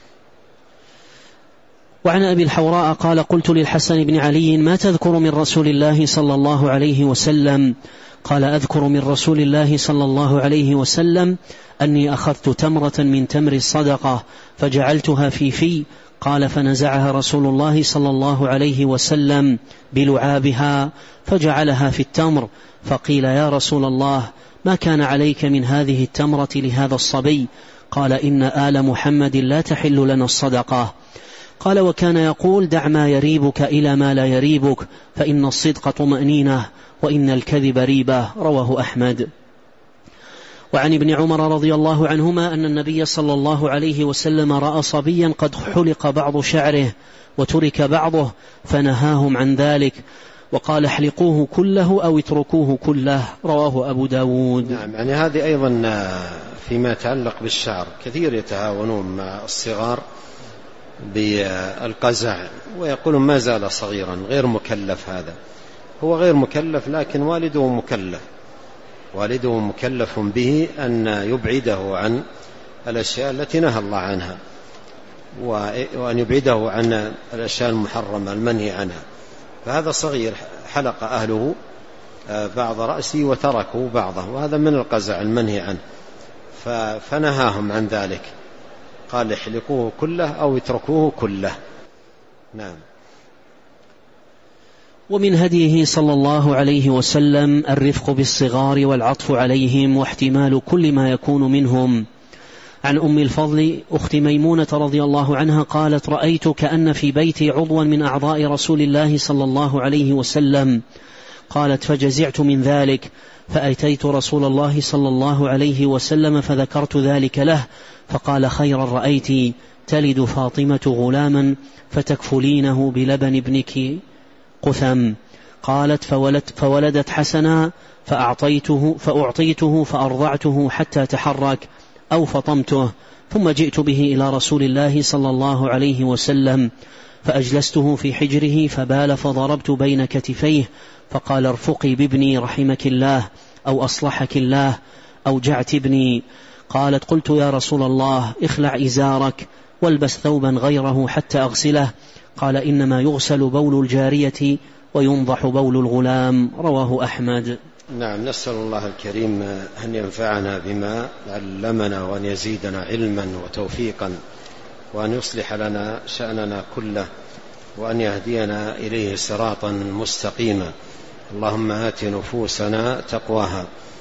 وعن أبي الحوراء قال: قلت للحسن بن علي: ما تذكر من رسول الله صلى الله عليه وسلم؟ قال: أذكر من رسول الله صلى الله عليه وسلم أني أخذت تمرة من تمر الصدقة فجعلتها في قال: فنزعها رسول الله صلى الله عليه وسلم بلعابها فجعلها في التمر، فقيل: يا رسول الله، ما كان عليك من هذه التمرة لهذا الصبي؟ قال: إن آل محمد لا تحل لنا الصدقة. قال: وكان يقول: دع ما يريبك إلى ما لا يريبك، فإن الصدق طمأنينة وإن الكذب ريبة. رواه أحمد. وعن ابن عمر رضي الله عنهما أن النبي صلى الله عليه وسلم رأى صبيا قد حلق بعض شعره وترك بعضه فنهاهم عن ذلك وقال: احلقوه كله أو اتركوه كله. رواه أبو داود. نعم. يعني هذه أيضا فيما يتعلق بالشعر، كثير يتهاونون مع الصغار بالقزع ويقولون ما زال صغيرا غير مكلف. هذا هو غير مكلف، لكن والده مكلف به أن يبعده عن الأشياء التي نهى الله عنها، وأن يبعده عن الأشياء المحرمة المنهي عنها. فهذا صغير حلق أهله بعض رأسه وتركوا بعضه، وهذا من القزع المنهي عنه، فنهاهم عن ذلك، قال: احلقوه كله أو اتركوه كله. نعم. ومن هديه صلى الله عليه وسلم الرفق بالصغار والعطف عليهم واحتمال كل ما يكون منهم. عن أم الفضل أخت ميمونة رضي الله عنها قالت: رأيت كأن في بيتي عضوا من أعضاء رسول الله صلى الله عليه وسلم. قالت: فجزعت من ذلك فأتيت رسول الله صلى الله عليه وسلم فذكرت ذلك له، فقال: خيرا رأيت، تلد فاطمة غلاما فتكفلينه بلبن ابنك قثم. قالت: فولدت حسنا فأعطيته فأرضعته حتى تحرك أو فطمته، ثم جئت به إلى رسول الله صلى الله عليه وسلم فأجلسته في حجره فبال فضربت بين كتفيه، فقال: ارفقي بابني رحمك الله أو أصلحك الله، أوجعت ابني. قالت: قلت: يا رسول الله، اخلع إزارك والبس ثوبا غيره حتى أغسله. قال: إنما يغسل بول الجارية وينضح بول الغلام. رواه أحمد. نعم. نسأل الله الكريم أن ينفعنا بما علمنا وأن يزيدنا علما وتوفيقا، وأن يصلح لنا شأننا كله، وأن يهدينا إليه صراطا مستقيما. اللهم آت نفوسنا تقواها،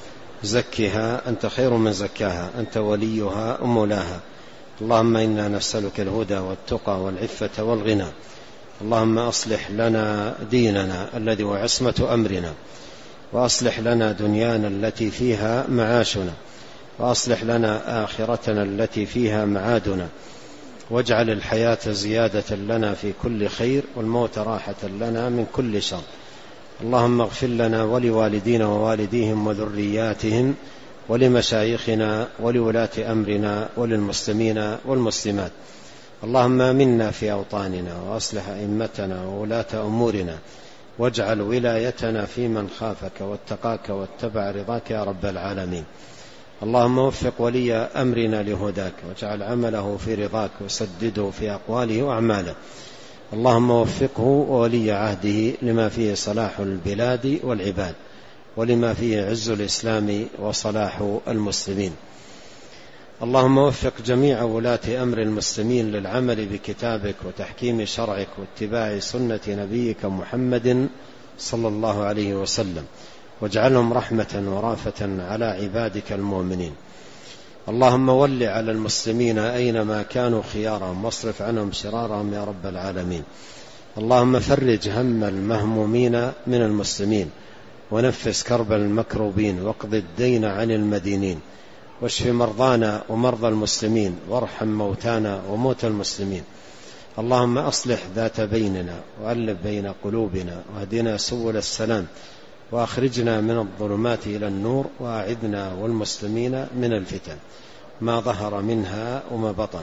زكها أنت خير من زكاها، أنت وليها ومولاها. اللهم إنا نسألك الهدى والتقى والعفة والغنى. اللهم أصلح لنا ديننا الذي هو عصمة أمرنا، وأصلح لنا دنيانا التي فيها معاشنا، وأصلح لنا آخرتنا التي فيها معادنا، واجعل الحياة زيادة لنا في كل خير والموت راحة لنا من كل شر. اللهم اغفر لنا ولوالدينا ووالديهم وذرياتهم ولمشايخنا ولولاة أمرنا وللمسلمين والمسلمات. اللهم آمنا في أوطاننا وأصلح أئمتنا وولاة أمورنا، واجعل ولايتنا في من خافك واتقاك واتبع رضاك يا رب العالمين. اللهم وفق ولي أمرنا لهداك، واجعل عمله في رضاك، وسدده في أقواله وأعماله. اللهم وفقه وولي عهده لما فيه صلاح البلاد والعباد، ولما فيه عز الإسلام وصلاح المسلمين. اللهم وفق جميع ولاة أمر المسلمين للعمل بكتابك وتحكيم شرعك واتباع سنة نبيك محمد صلى الله عليه وسلم، واجعلهم رحمة ورافة على عبادك المؤمنين. اللهم ول على المسلمين أينما كانوا خيارهم، واصرف عنهم شرارهم يا رب العالمين. اللهم فرج هم المهمومين من المسلمين، ونفس كرب المكروبين، واقض الدين عن المدينين، واشف مرضانا ومرضى المسلمين، وارحم موتانا وموتى المسلمين. اللهم أصلح ذات بيننا وألف بين قلوبنا، واهدنا سبل السلام، وأخرجنا من الظلمات إلى النور، وأعذنا والمسلمين من الفتن ما ظهر منها وما بطن.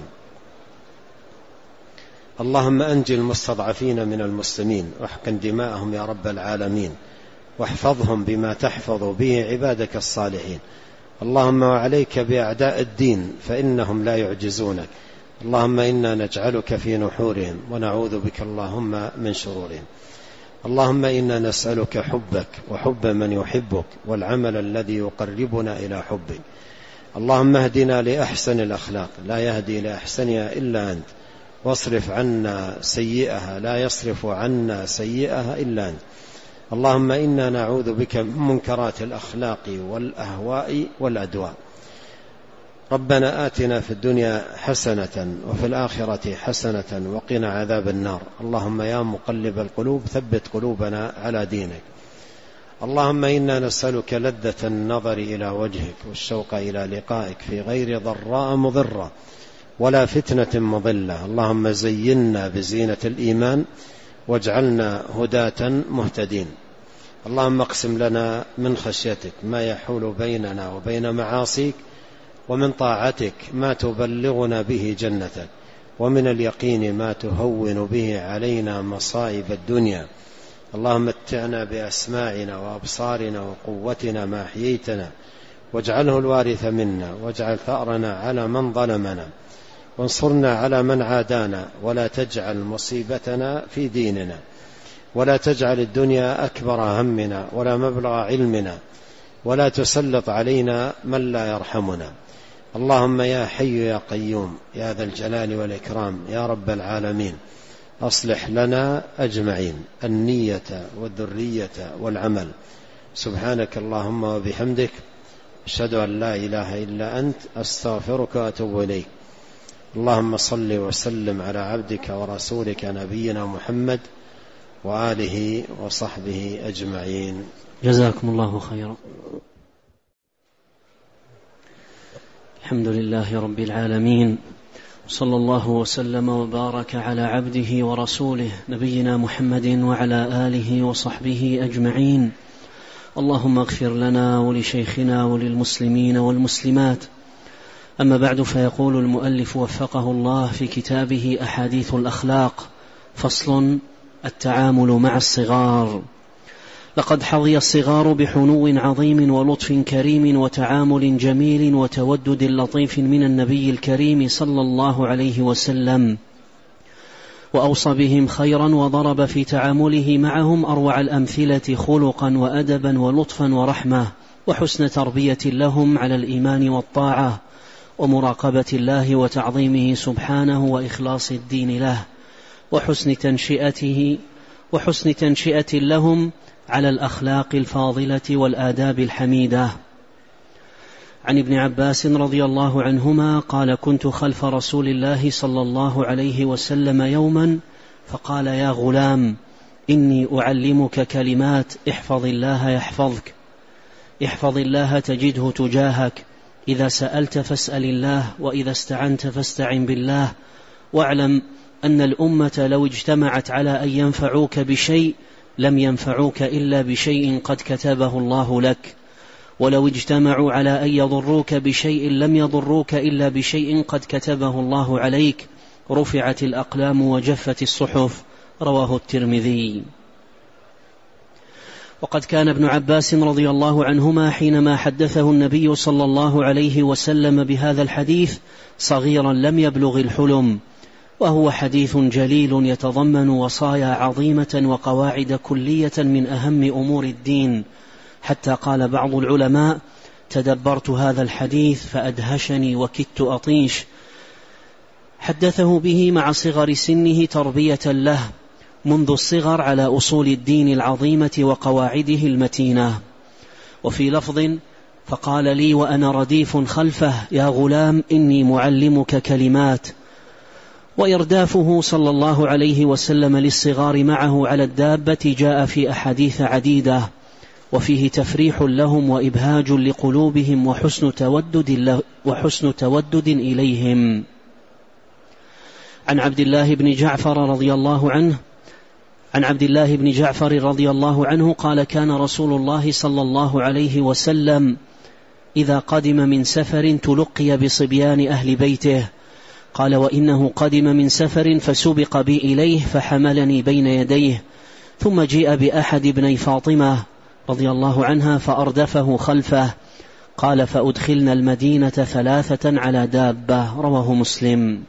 اللهم أنجي المستضعفين من المسلمين، واحقن دماءهم يا رب العالمين، واحفظهم بما تحفظ به عبادك الصالحين. اللهم وعليك بأعداء الدين فإنهم لا يعجزونك. اللهم إنا نجعلك في نحورهم، ونعوذ بك اللهم من شرورهم. اللهم إنا نسألك حبك وحب من يحبك، والعمل الذي يقربنا إلى حبك. اللهم اهدنا لأحسن الأخلاق، لا يهدي لأحسنها إلا أنت، واصرف عنا سيئها، لا يصرف عنا سيئها إلا أنت. اللهم إنا نعوذ بك من منكرات الأخلاق والأهواء والأدواء. ربنا آتنا في الدنيا حسنة وفي الآخرة حسنة وقنا عذاب النار. اللهم يا مقلب القلوب ثبت قلوبنا على دينك. اللهم إنا نسألك لذة النظر إلى وجهك، والشوق إلى لقائك في غير ضراء مضرة ولا فتنة مضلة. اللهم زينا بزينة الإيمان، واجعلنا هداة مهتدين. اللهم اقسم لنا من خشيتك ما يحول بيننا وبين معاصيك، ومن طاعتك ما تبلغنا به جنتك، ومن اليقين ما تهون به علينا مصائب الدنيا. اللهم متعنا بأسماعنا وأبصارنا وقوتنا ما أحييتنا، واجعله الوارث منا، واجعل ثأرنا على من ظلمنا، وانصرنا على من عادانا، ولا تجعل مصيبتنا في ديننا، ولا تجعل الدنيا أكبر همنا ولا مبلغ علمنا، ولا تسلط علينا من لا يرحمنا. اللهم يا حي يا قيوم يا ذا الجلال والإكرام يا رب العالمين، أصلح لنا أجمعين النية والذرية والعمل. سبحانك اللهم وبحمدك، أشهد أن لا إله إلا أنت، أستغفرك وأتوب إليك. اللهم صل وسلم على عبدك ورسولك نبينا محمد وآله وصحبه أجمعين. جزاكم الله خيرا. الحمد لله رب العالمين، صلى الله وسلم وبارك على عبده ورسوله نبينا محمد وعلى آله وصحبه أجمعين. اللهم اغفر لنا ولشيخنا وللمسلمين والمسلمات. أما بعد، فيقول المؤلف وفقه الله في كتابه أحاديث الأخلاق: فصل: التعامل مع الصغار. لقد حظي الصغار بحنو عظيم ولطف كريم وتعامل جميل وتودد لطيف من النبي الكريم صلى الله عليه وسلم، وأوصى بهم خيرا، وضرب في تعامله معهم أروع الأمثلة خلقا وأدبا ولطفا ورحمة وحسن تربية لهم على الإيمان والطاعة ومراقبة الله وتعظيمه سبحانه وإخلاص الدين له، وحسن تنشئة لهم على الأخلاق الفاضلة والآداب الحميدة. عن ابن عباس رضي الله عنهما قال: كنت خلف رسول الله صلى الله عليه وسلم يوما فقال: يا غلام، إني أعلمك كلمات، احفظ الله يحفظك، احفظ الله تجده تجاهك، إذا سألت فاسأل الله، وإذا استعنت فاستعن بالله، واعلم أن الأمة لو اجتمعت على أن ينفعوك بشيء لم ينفعوك إلا بشيء قد كتبه الله لك، ولو اجتمعوا على أن يضروك بشيء لم يضروك إلا بشيء قد كتبه الله عليك، رفعت الأقلام وجفت الصحف. رواه الترمذي. وقد كان ابن عباس رضي الله عنهما حينما حدثه النبي صلى الله عليه وسلم بهذا الحديث صغيرا لم يبلغ الحلم، وهو حديث جليل يتضمن وصايا عظيمة وقواعد كلية من أهم أمور الدين، حتى قال بعض العلماء: تدبرت هذا الحديث فأدهشني وكدت أطيش. حدثه به مع صغر سنه تربية له منذ الصغر على أصول الدين العظيمة وقواعده المتينة. وفي لفظ: فقال لي وأنا رديف خلفه: يا غلام، إني معلمك كلمات. وإردافه صلى الله عليه وسلم للصغار معه على الدابة جاء في أحاديث عديدة، وفيه تفريح لهم وإبهاج لقلوبهم وحسن تودد إليهم. عن عبد الله بن جعفر رضي الله عنه قال: كان رسول الله صلى الله عليه وسلم إذا قدم من سفر تلقي بصبيان أهل بيته. قال: وإنه قدم من سفر فسبق بي إليه فحملني بين يديه، ثم جيء بأحد ابني فاطمة رضي الله عنها فأردفه خلفه. قال: فأدخلنا المدينة 3 على دابة. رواه مسلم.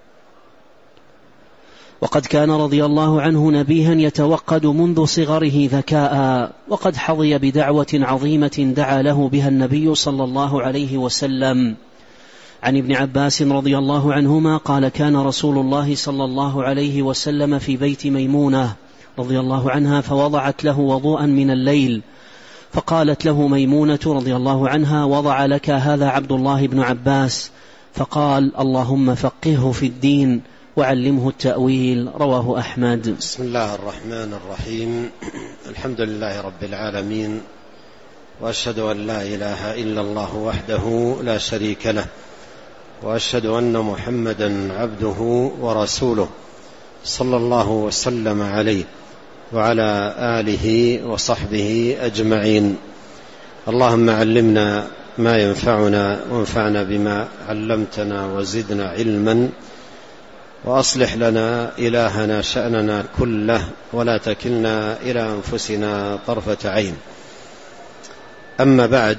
وقد كان رضي الله عنه نبيها يتوقد منذ صغره ذكاء، وقد حظي بدعوة عظيمة دعا له بها النبي صلى الله عليه وسلم. عن ابن عباس رضي الله عنهما قال: كان رسول الله صلى الله عليه وسلم في بيت ميمونة رضي الله عنها فوضعت له وضوءا من الليل، فقالت له ميمونة رضي الله عنها: وضع لك هذا عبد الله بن عباس. فقال: اللهم فقهه في الدين وعلمه التأويل. رواه أحمد. بسم الله الرحمن الرحيم. الحمد لله رب العالمين، وأشهد أن لا إله إلا الله وحده لا شريك له، وأشهد أن محمدا عبده ورسوله صلى الله وسلم عليه وعلى آله وصحبه أجمعين. اللهم علمنا ما ينفعنا وانفعنا بما علمتنا وزدنا علما، وأصلح لنا إلهنا شأننا كله، ولا تكلنا إلى أنفسنا طرفة عين. أما بعد،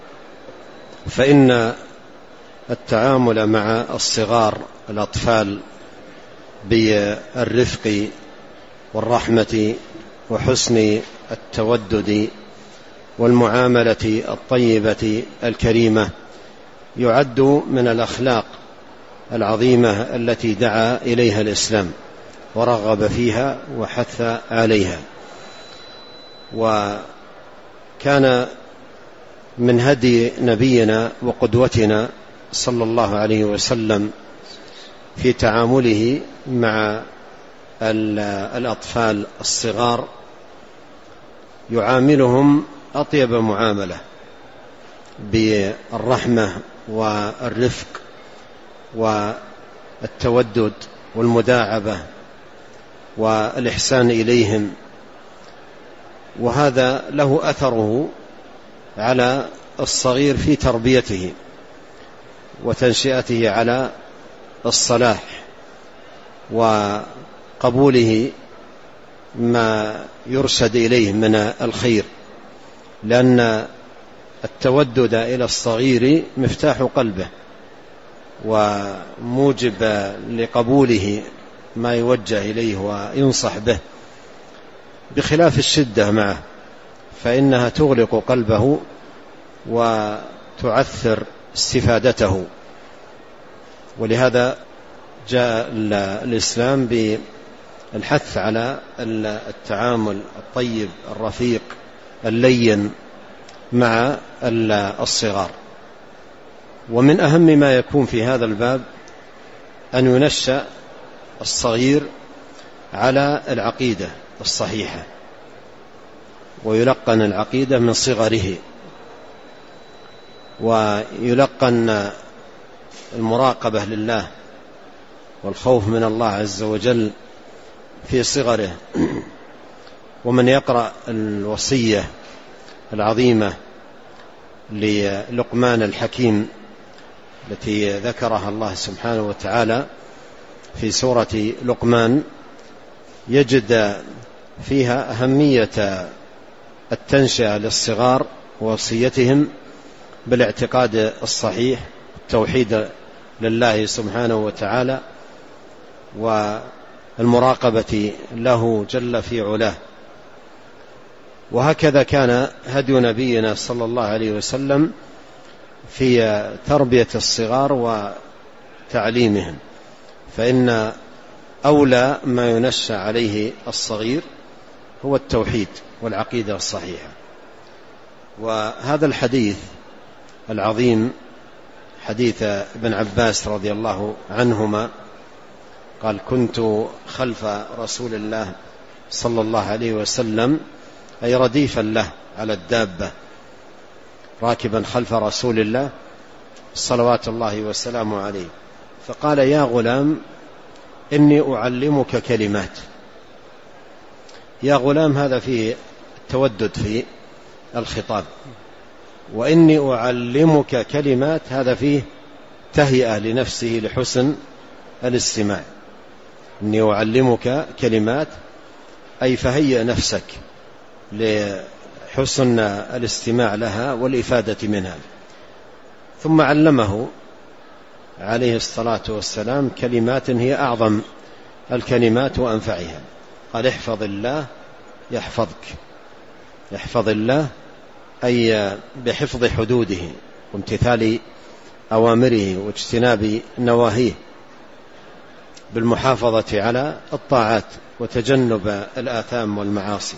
فإن التعامل مع الصغار الأطفال بالرفق والرحمة وحسن التودد والمعاملة الطيبة الكريمة يعد من الأخلاق العظيمة التي دعا إليها الإسلام ورغب فيها وحث عليها. وكان من هدي نبينا وقدوتنا صلى الله عليه وسلم في تعامله مع الأطفال الصغار يعاملهم أطيب معاملة بالرحمة والرفق والتودد والمداعبة والإحسان إليهم، وهذا له أثره على الصغير في تربيته وتنشئته على الصلاح وقبوله ما يرشد إليه من الخير، لأن التودد إلى الصغير مفتاح قلبه وموجب لقبوله ما يوجه إليه وينصح به، بخلاف الشدة معه فإنها تغلق قلبه وتعثر استفادته. ولهذا جاء الإسلام بالحث على التعامل الطيب الرفيق اللين مع الصغار. ومن أهم ما يكون في هذا الباب أن ينشأ الصغير على العقيدة الصحيحة، ويلقن العقيدة من صغره، ويلقن المراقبة لله والخوف من الله عز وجل في صغره. ومن يقرأ الوصية العظيمة للقمان الحكيم التي ذكرها الله سبحانه وتعالى في سورة لقمان يجد فيها أهمية التنشئة للصغار ووصيتهم بالاعتقاد الصحيح، التوحيد لله سبحانه وتعالى، والمراقبة له جل في علاه. وهكذا كان هدي نبينا صلى الله عليه وسلم في تربية الصغار وتعليمهم، فإن أولى ما ينشأ عليه الصغير هو التوحيد والعقيدة الصحيحة. وهذا الحديث العظيم حديث ابن عباس رضي الله عنهما قال: كنت خلف رسول الله صلى الله عليه وسلم أي رديفا له على الدابة، راكبا خلف رسول الله صلوات الله وسلامه عليه. فقال: يا غلام إني أعلمك كلمات. يا غلام هذا فيه التودد في الخطاب، وإني أعلمك كلمات هذا فيه تهيئة لنفسه لحسن الاستماع. إني أعلمك كلمات أي فهيئ نفسك لحسن الاستماع لها والإفادة منها. ثم علمه عليه الصلاة والسلام كلمات هي أعظم الكلمات وأنفعها. قال: احفظ الله يحفظك. احفظ الله أي بحفظ حدوده وامتثال أوامره واجتناب نواهيه، بالمحافظة على الطاعات وتجنب الآثام والمعاصي.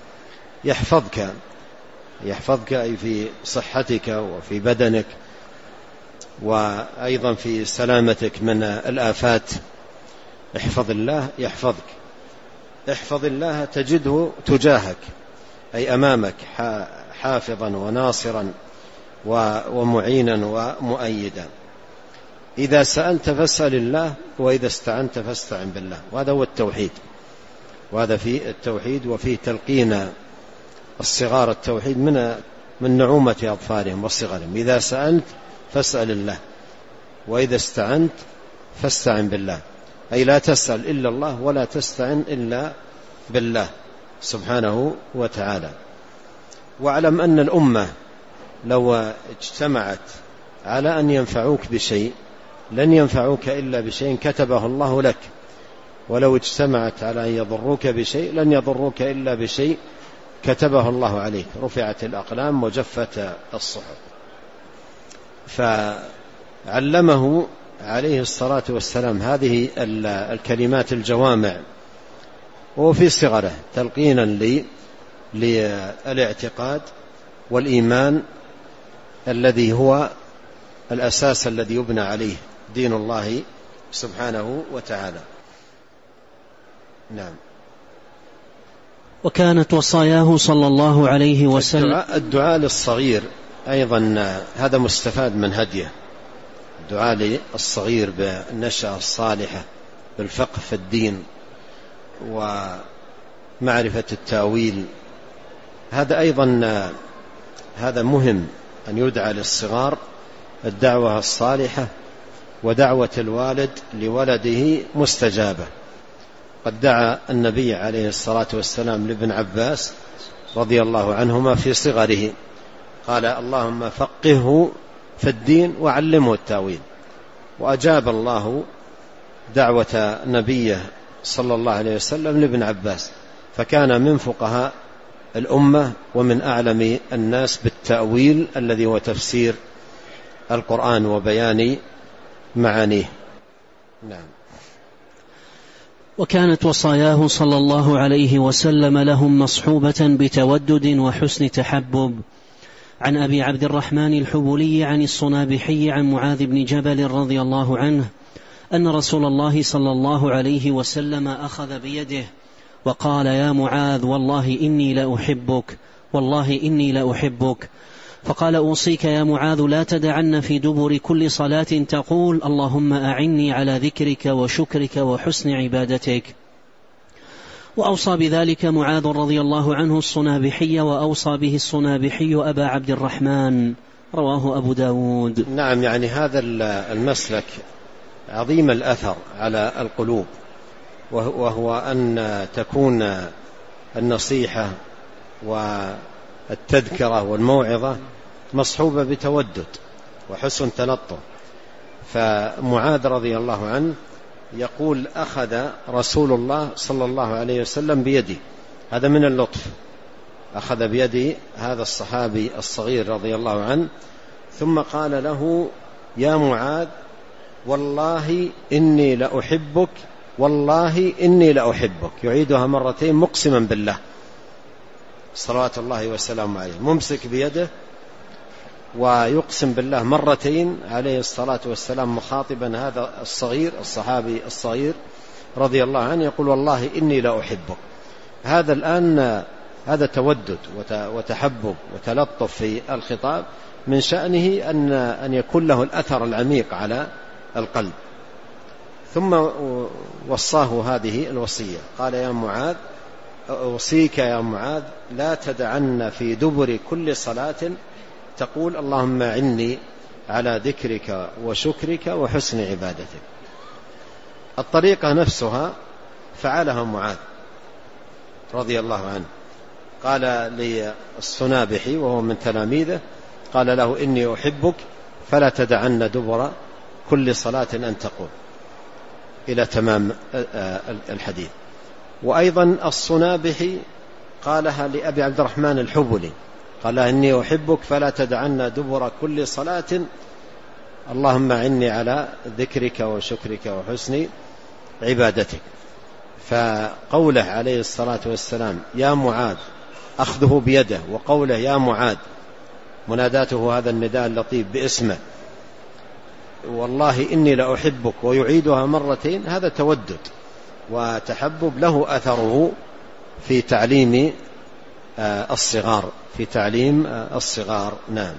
يحفظك أي في صحتك وفي بدنك، وأيضا في سلامتك من الآفات. احفظ الله يحفظك. احفظ الله تجده تجاهك أي أمامك، حافظا وناصرا ومعينا ومؤيدا. إذا سألت فاسأل الله، وإذا استعنت فاستعن بالله. وهذا هو التوحيد، وهذا فيه التوحيد وفيه تلقين الصغار التوحيد من نعومة أظفارهم وصغرهم. إذا سألت فاسأل الله، وإذا استعنت فاستعن بالله، أي لا تسأل إلا الله ولا تستعن إلا بالله سبحانه وتعالى. واعلم أن الأمة لو اجتمعت على أن ينفعوك بشيء لن ينفعوك إلا بشيء كتبه الله لك، ولو اجتمعت على أن يضروك بشيء لن يضروك إلا بشيء كتبه الله عليك. رفعت الأقلام وجفت الصحف. فعلمه عليه الصلاة والسلام هذه الكلمات الجوامع وفي صغره تلقينا للاعتقاد والإيمان الذي هو الأساس الذي يبنى عليه دين الله سبحانه وتعالى. نعم. وكانت وصاياه صلى الله عليه وسلم الدعاء للصغير أيضا هذا مستفاد من هديه. الدعاء للصغير بالنشأة الصالحة، بالفقه في الدين ومعرفة التأويل. هذا أيضا هذا مهم أن يدعى للصغار الدعوة الصالحة، ودعوة الوالد لولده مستجابة. قد دعا النبي عليه الصلاة والسلام لابن عباس رضي الله عنهما في صغره، قال: اللهم فقهه في الدين وعلمه التأويل. وأجاب الله دعوة نبيه صلى الله عليه وسلم لابن عباس، فكان من فقهاء الأمة ومن أعلم الناس بالتأويل الذي هو تفسير القرآن وبيان معانيه. نعم. وكانت وصاياه صلى الله عليه وسلم لهم مصحوبة بتودد وحسن تحبب. عن أبي عبد الرحمن الحبولي عن الصنابحي عن معاذ بن جبل رضي الله عنه أن رسول الله صلى الله عليه وسلم أخذ بيده وقال: يا معاذ والله إني لأحبك، والله إني لأحبك. فقال: أوصيك يا معاذ لا تدعن في دبر كل صلاة تقول: اللهم أعني على ذكرك وشكرك وحسن عبادتك. وأوصى بذلك معاذ رضي الله عنه الصنابحي، وأوصى به الصنابحي أبا عبد الرحمن. رواه أبو داود. نعم. يعني هذا المسلك عظيم الأثر على القلوب، وهو أن تكون النصيحة والتذكرة والموعظة مصحوبة بتودد وحسن تلطف. فمعاذ رضي الله عنه يقول: أخذ رسول الله صلى الله عليه وسلم بيدي، هذا من اللطف، أخذ بيدي هذا الصحابي الصغير رضي الله عنه، ثم قال له: يا معاذ والله إني لأحبك، والله إني لأحبك. يعيدها مرتين مقسما بالله صلوات الله وسلامه عليه، ممسك بيده ويقسم بالله مرتين عليه الصلاة والسلام، مخاطبا هذا الصغير الصحابي الصغير رضي الله عنه، يقول: والله إني لأحبك. هذا الآن هذا تودد وتحبب وتلطف في الخطاب، من شأنه أن يكون له الأثر العميق على القلب. ثم وصاه هذه الوصية، قال يا معاذ أوصيك يا معاذ لا تدعن في دبر كل صلاة تقول اللهم أعني على ذكرك وشكرك وحسن عبادتك. الطريقة نفسها فعلها معاذ رضي الله عنه، قال للصنابحي وهو من تلاميذه، قال له إني أحبك فلا تدعن دبر كل صلاة أن تقول، إلى تمام الحديث. وأيضا الصنابحي قالها لأبي عبد الرحمن الحبلي، قال إني أحبك فلا تدعن دبر كل صلاة اللهم أعني على ذكرك وشكرك وحسن عبادتك. فقوله عليه الصلاة والسلام يا معاذ أخذه بيده، وقوله يا معاذ مناداته هذا النداء اللطيف باسمه والله إني لأحبك ويعيدها مرتين، هذا تودد وتحبب له أثره في تعليم الصغار. نعم.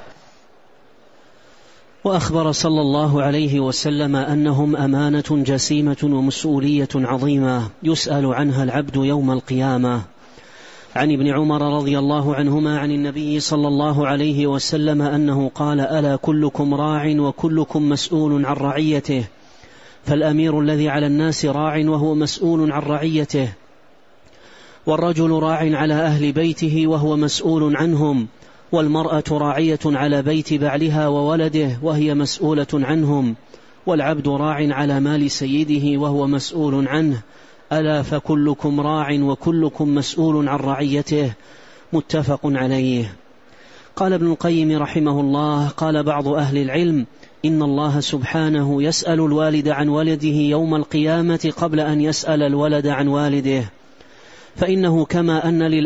وأخبر صلى الله عليه وسلم أنهم أمانة جسيمة ومسؤولية عظيمة يسأل عنها العبد يوم القيامة. عن ابن عمر رضي الله عنهما عن النبي صلى الله عليه وسلم أنه قال ألا كلكم راع وكلكم مسؤول عن رعيته، فالأمير الذي على الناس راع وهو مسؤول عن رعيته، والرجل راع على أهل بيته وهو مسؤول عنهم، والمرأة راعية على بيت بعلها وولده وهي مسؤولة عنهم، والعبد راع على مال سيده وهو مسؤول عنه، ألا فكلكم راع وكلكم مسؤول عن رعيته. متفق عليه. قال ابن القيم رحمه الله قال بعض أهل العلم إن الله سبحانه يسأل الوالد عن ولده يوم القيامة قبل أن يسأل الولد عن والده، فإنه كما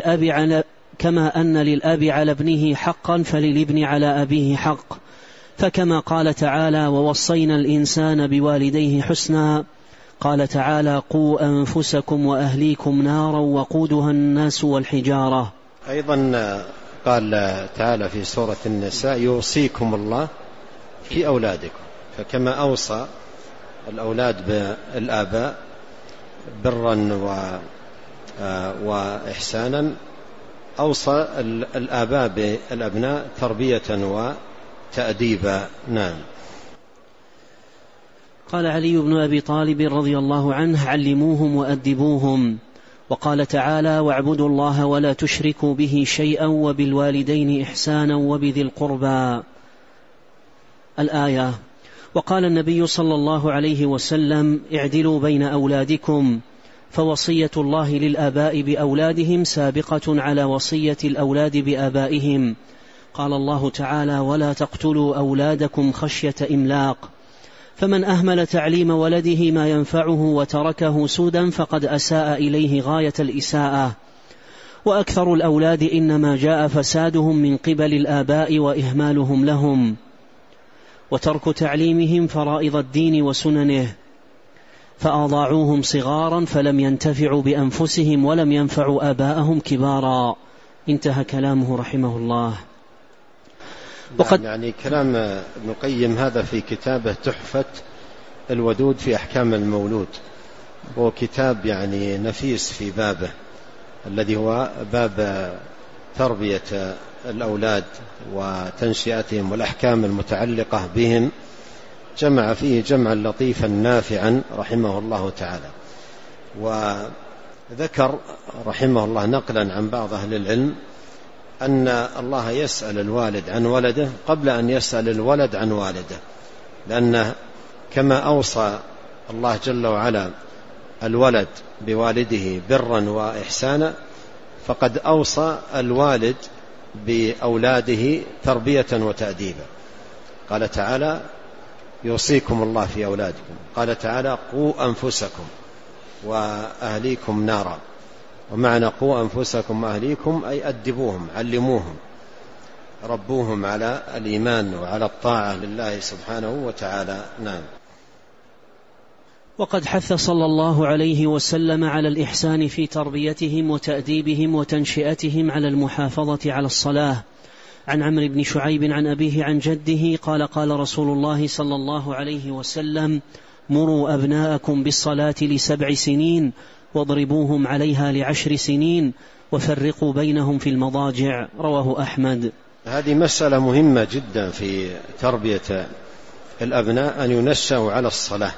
أن للأب على ابنه حقا فللابن على أبيه حق، فكما قال تعالى ووصينا الإنسان بوالديه حسنا، قال تعالى قوا أنفسكم وأهليكم نارا وقودها الناس والحجارة. أيضا قال تعالى في سورة النساء يوصيكم الله في أولادكم، فكما أوصى الأولاد بالآباء برا وإحسانا، أوصى الآباء بالأبناء تربية وتأديبا. نعم. قال علي بن أبي طالب رضي الله عنه علموهم وأدبوهم. وقال تعالى واعبدوا الله ولا تشركوا به شيئا وبالوالدين إحسانا وبذي القربى، الآية. وقال النبي صلى الله عليه وسلم اعدلوا بين أولادكم، فوصية الله للآباء بأولادهم سابقة على وصية الأولاد بآبائهم. قال الله تعالى ولا تقتلوا أولادكم خشية إملاق، فمن أهمل تعليم ولده ما ينفعه وتركه سودا فقد أساء إليه غاية الإساءة. وأكثر الأولاد إنما جاء فسادهم من قبل الآباء وإهمالهم لهم، وترك تعليمهم فرائض الدين وسننه، فأضاعوهم صغارا فلم ينتفعوا بأنفسهم ولم ينفعوا آباءهم كبارا. انتهى كلامه رحمه الله. وقد يعني كلام ابن القيم هذا في كتابه تحفة الودود في أحكام المولود، هو كتاب يعني نفيس في بابه الذي هو باب تربية الأولاد وتنشئتهم والأحكام المتعلقة بهم، جمع فيه جمعا لطيفا نافعا رحمه الله تعالى. وذكر رحمه الله نقلا عن بعض أهل العلم أن الله يسأل الوالد عن ولده قبل أن يسأل الولد عن والده، لأنه كما أوصى الله جل وعلا الولد بوالده برا وإحسانا، فقد أوصى الوالد بأولاده تربية وتأديبا. قال تعالى يوصيكم الله في أولادكم، قال تعالى قوا أنفسكم وأهليكم نارا، ومعنى قوا أنفسكم وأهليكم أي أدبوهم، علموهم، ربوهم على الإيمان وعلى الطاعة لله سبحانه وتعالى. نعم. وقد حث صلى الله عليه وسلم على الإحسان في تربيتهم وتأديبهم وتنشئتهم على المحافظة على الصلاة. عن عمرو بن شعيب عن أبيه عن جده قال قال رسول الله صلى الله عليه وسلم: مروا أبناءكم بالصلاة ل7 سنين واضربوهم عليها ل10 سنين وفرقوا بينهم في المضاجع. رواه أحمد. هذه مسألة مهمة جدا في تربية الأبناء، أن ينشأوا على الصلاة،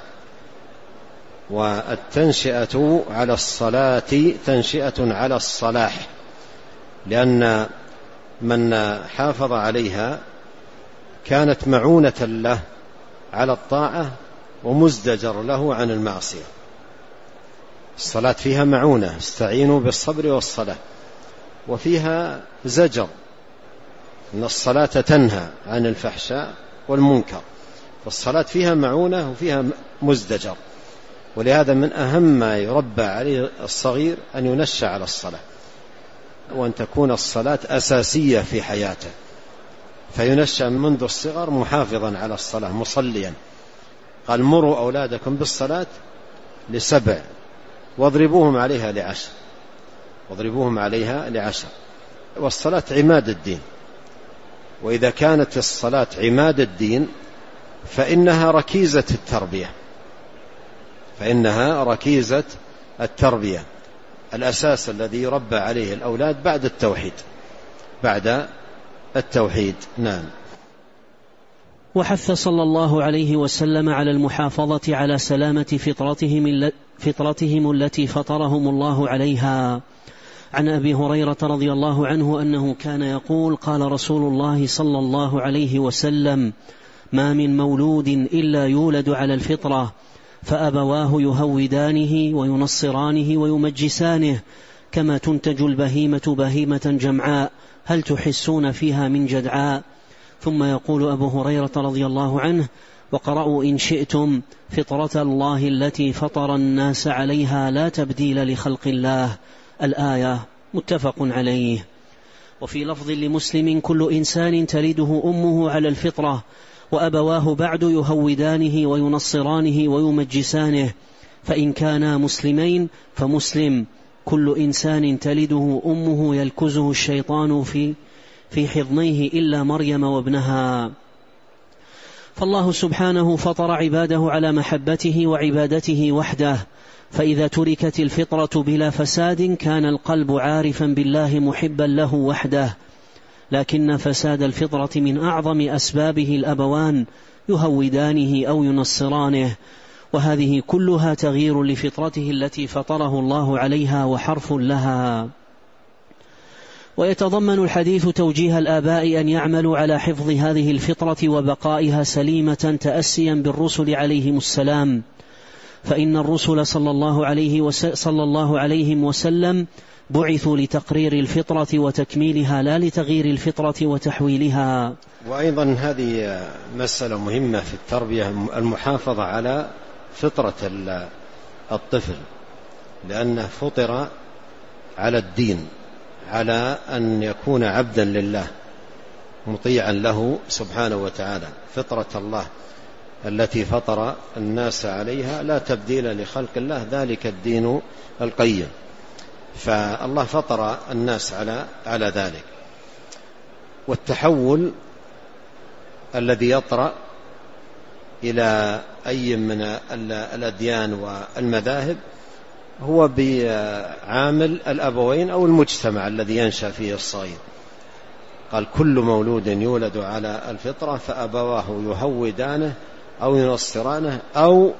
والتنشئة على الصلاة تنشئة على الصلاح، لأن من حافظ عليها كانت معونة له على الطاعة ومزدجر له عن المعصية. الصلاة فيها معونة، استعينوا بالصبر والصلاة، وفيها زجر، إن الصلاة تنهى عن الفحشاء والمنكر، فالصلاة فيها معونة وفيها مزدجر. ولهذا من أهم ما يربى عليه الصغير أن ينشأ على الصلاة، وأن تكون الصلاة أساسية في حياته، فينشأ منذ الصغر محافظا على الصلاة مصليا. قال: مروا أولادكم بالصلاة ل7 واضربوهم عليها ل10. واضربوهم عليها ل10. والصلاة عماد الدين، وإذا كانت الصلاة عماد الدين فإنها ركيزة التربية، فإنها ركيزة التربية، الأساس الذي يربى عليه الأولاد بعد التوحيد، بعد التوحيد. نعم. وحث صلى الله عليه وسلم على المحافظة على سلامة فطرتهم التي فطرهم الله عليها. عن أبي هريرة رضي الله عنه أنه كان يقول: قال رسول الله صلى الله عليه وسلم: ما من مولود إلا يولد على الفطرة، فأبواه يهودانه وينصرانه ويمجسانه، كما تنتج البهيمة بهيمة جمعاء، هل تحسون فيها من جدعاء؟ ثم يقول أبو هريرة رضي الله عنه: وقرأوا إن شئتم: فطرة الله التي فطر الناس عليها لا تبديل لخلق الله. الآية. متفق عليه. وفي لفظ لمسلم: كل إنسان تلده أمه على الفطرة، وأبواه بعد يهودانه وينصرانه ويمجسانه، فإن كانا مسلمين فمسلم. كل إنسان تلده أمه يلكزه الشيطان في حضنيه إلا مريم وابنها. فالله سبحانه فطر عباده على محبته وعبادته وحده، فإذا تركت الفطرة بلا فساد كان القلب عارفا بالله محبا له وحده. لكن فساد الفطرة من أعظم أسبابه الأبوان يهودانه أو ينصرانه، وهذه كلها تغيير لفطرته التي فطره الله عليها وحرف لها. ويتضمن الحديث توجيه الآباء أن يعملوا على حفظ هذه الفطرة وبقائها سليمة تأسيا بالرسل عليهم السلام، فإن الرسل صلى الله عليه وسلم بعثوا لتقرير الفطرة وتكميلها لا لتغيير الفطرة وتحويلها. وأيضا هذه مسألة مهمة في التربية، المحافظة على فطرة الطفل، لأنه فطر على الدين، على أن يكون عبدا لله مطيعا له سبحانه وتعالى. فطرة الله التي فطر الناس عليها لا تبديل لخلق الله، ذلك الدين القيم. فالله فطر الناس على ذلك. والتحول الذي يطرأ إلى أي من الأديان والمذاهب هو بعامل الأبوين أو المجتمع الذي ينشأ فيه الصغير. قال: كل مولود يولد على الفطرة، فأبواه يهودانه أو ينصرانه أو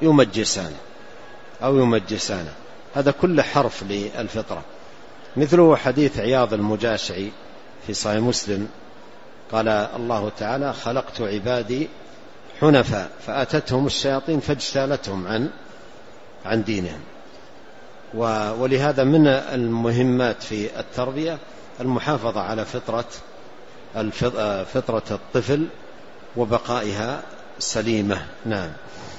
يمجسانه. هذا كل حرف للفطرة. مثله حديث عياض المجاشعي في صحيح مسلم، قال الله تعالى: خلقت عبادي حنفاء فأتتهم الشياطين فاجتالتهم عن دينهم. ولهذا من المهمات في التربية المحافظة على فطرة الطفل وبقائها سليمة. نعم.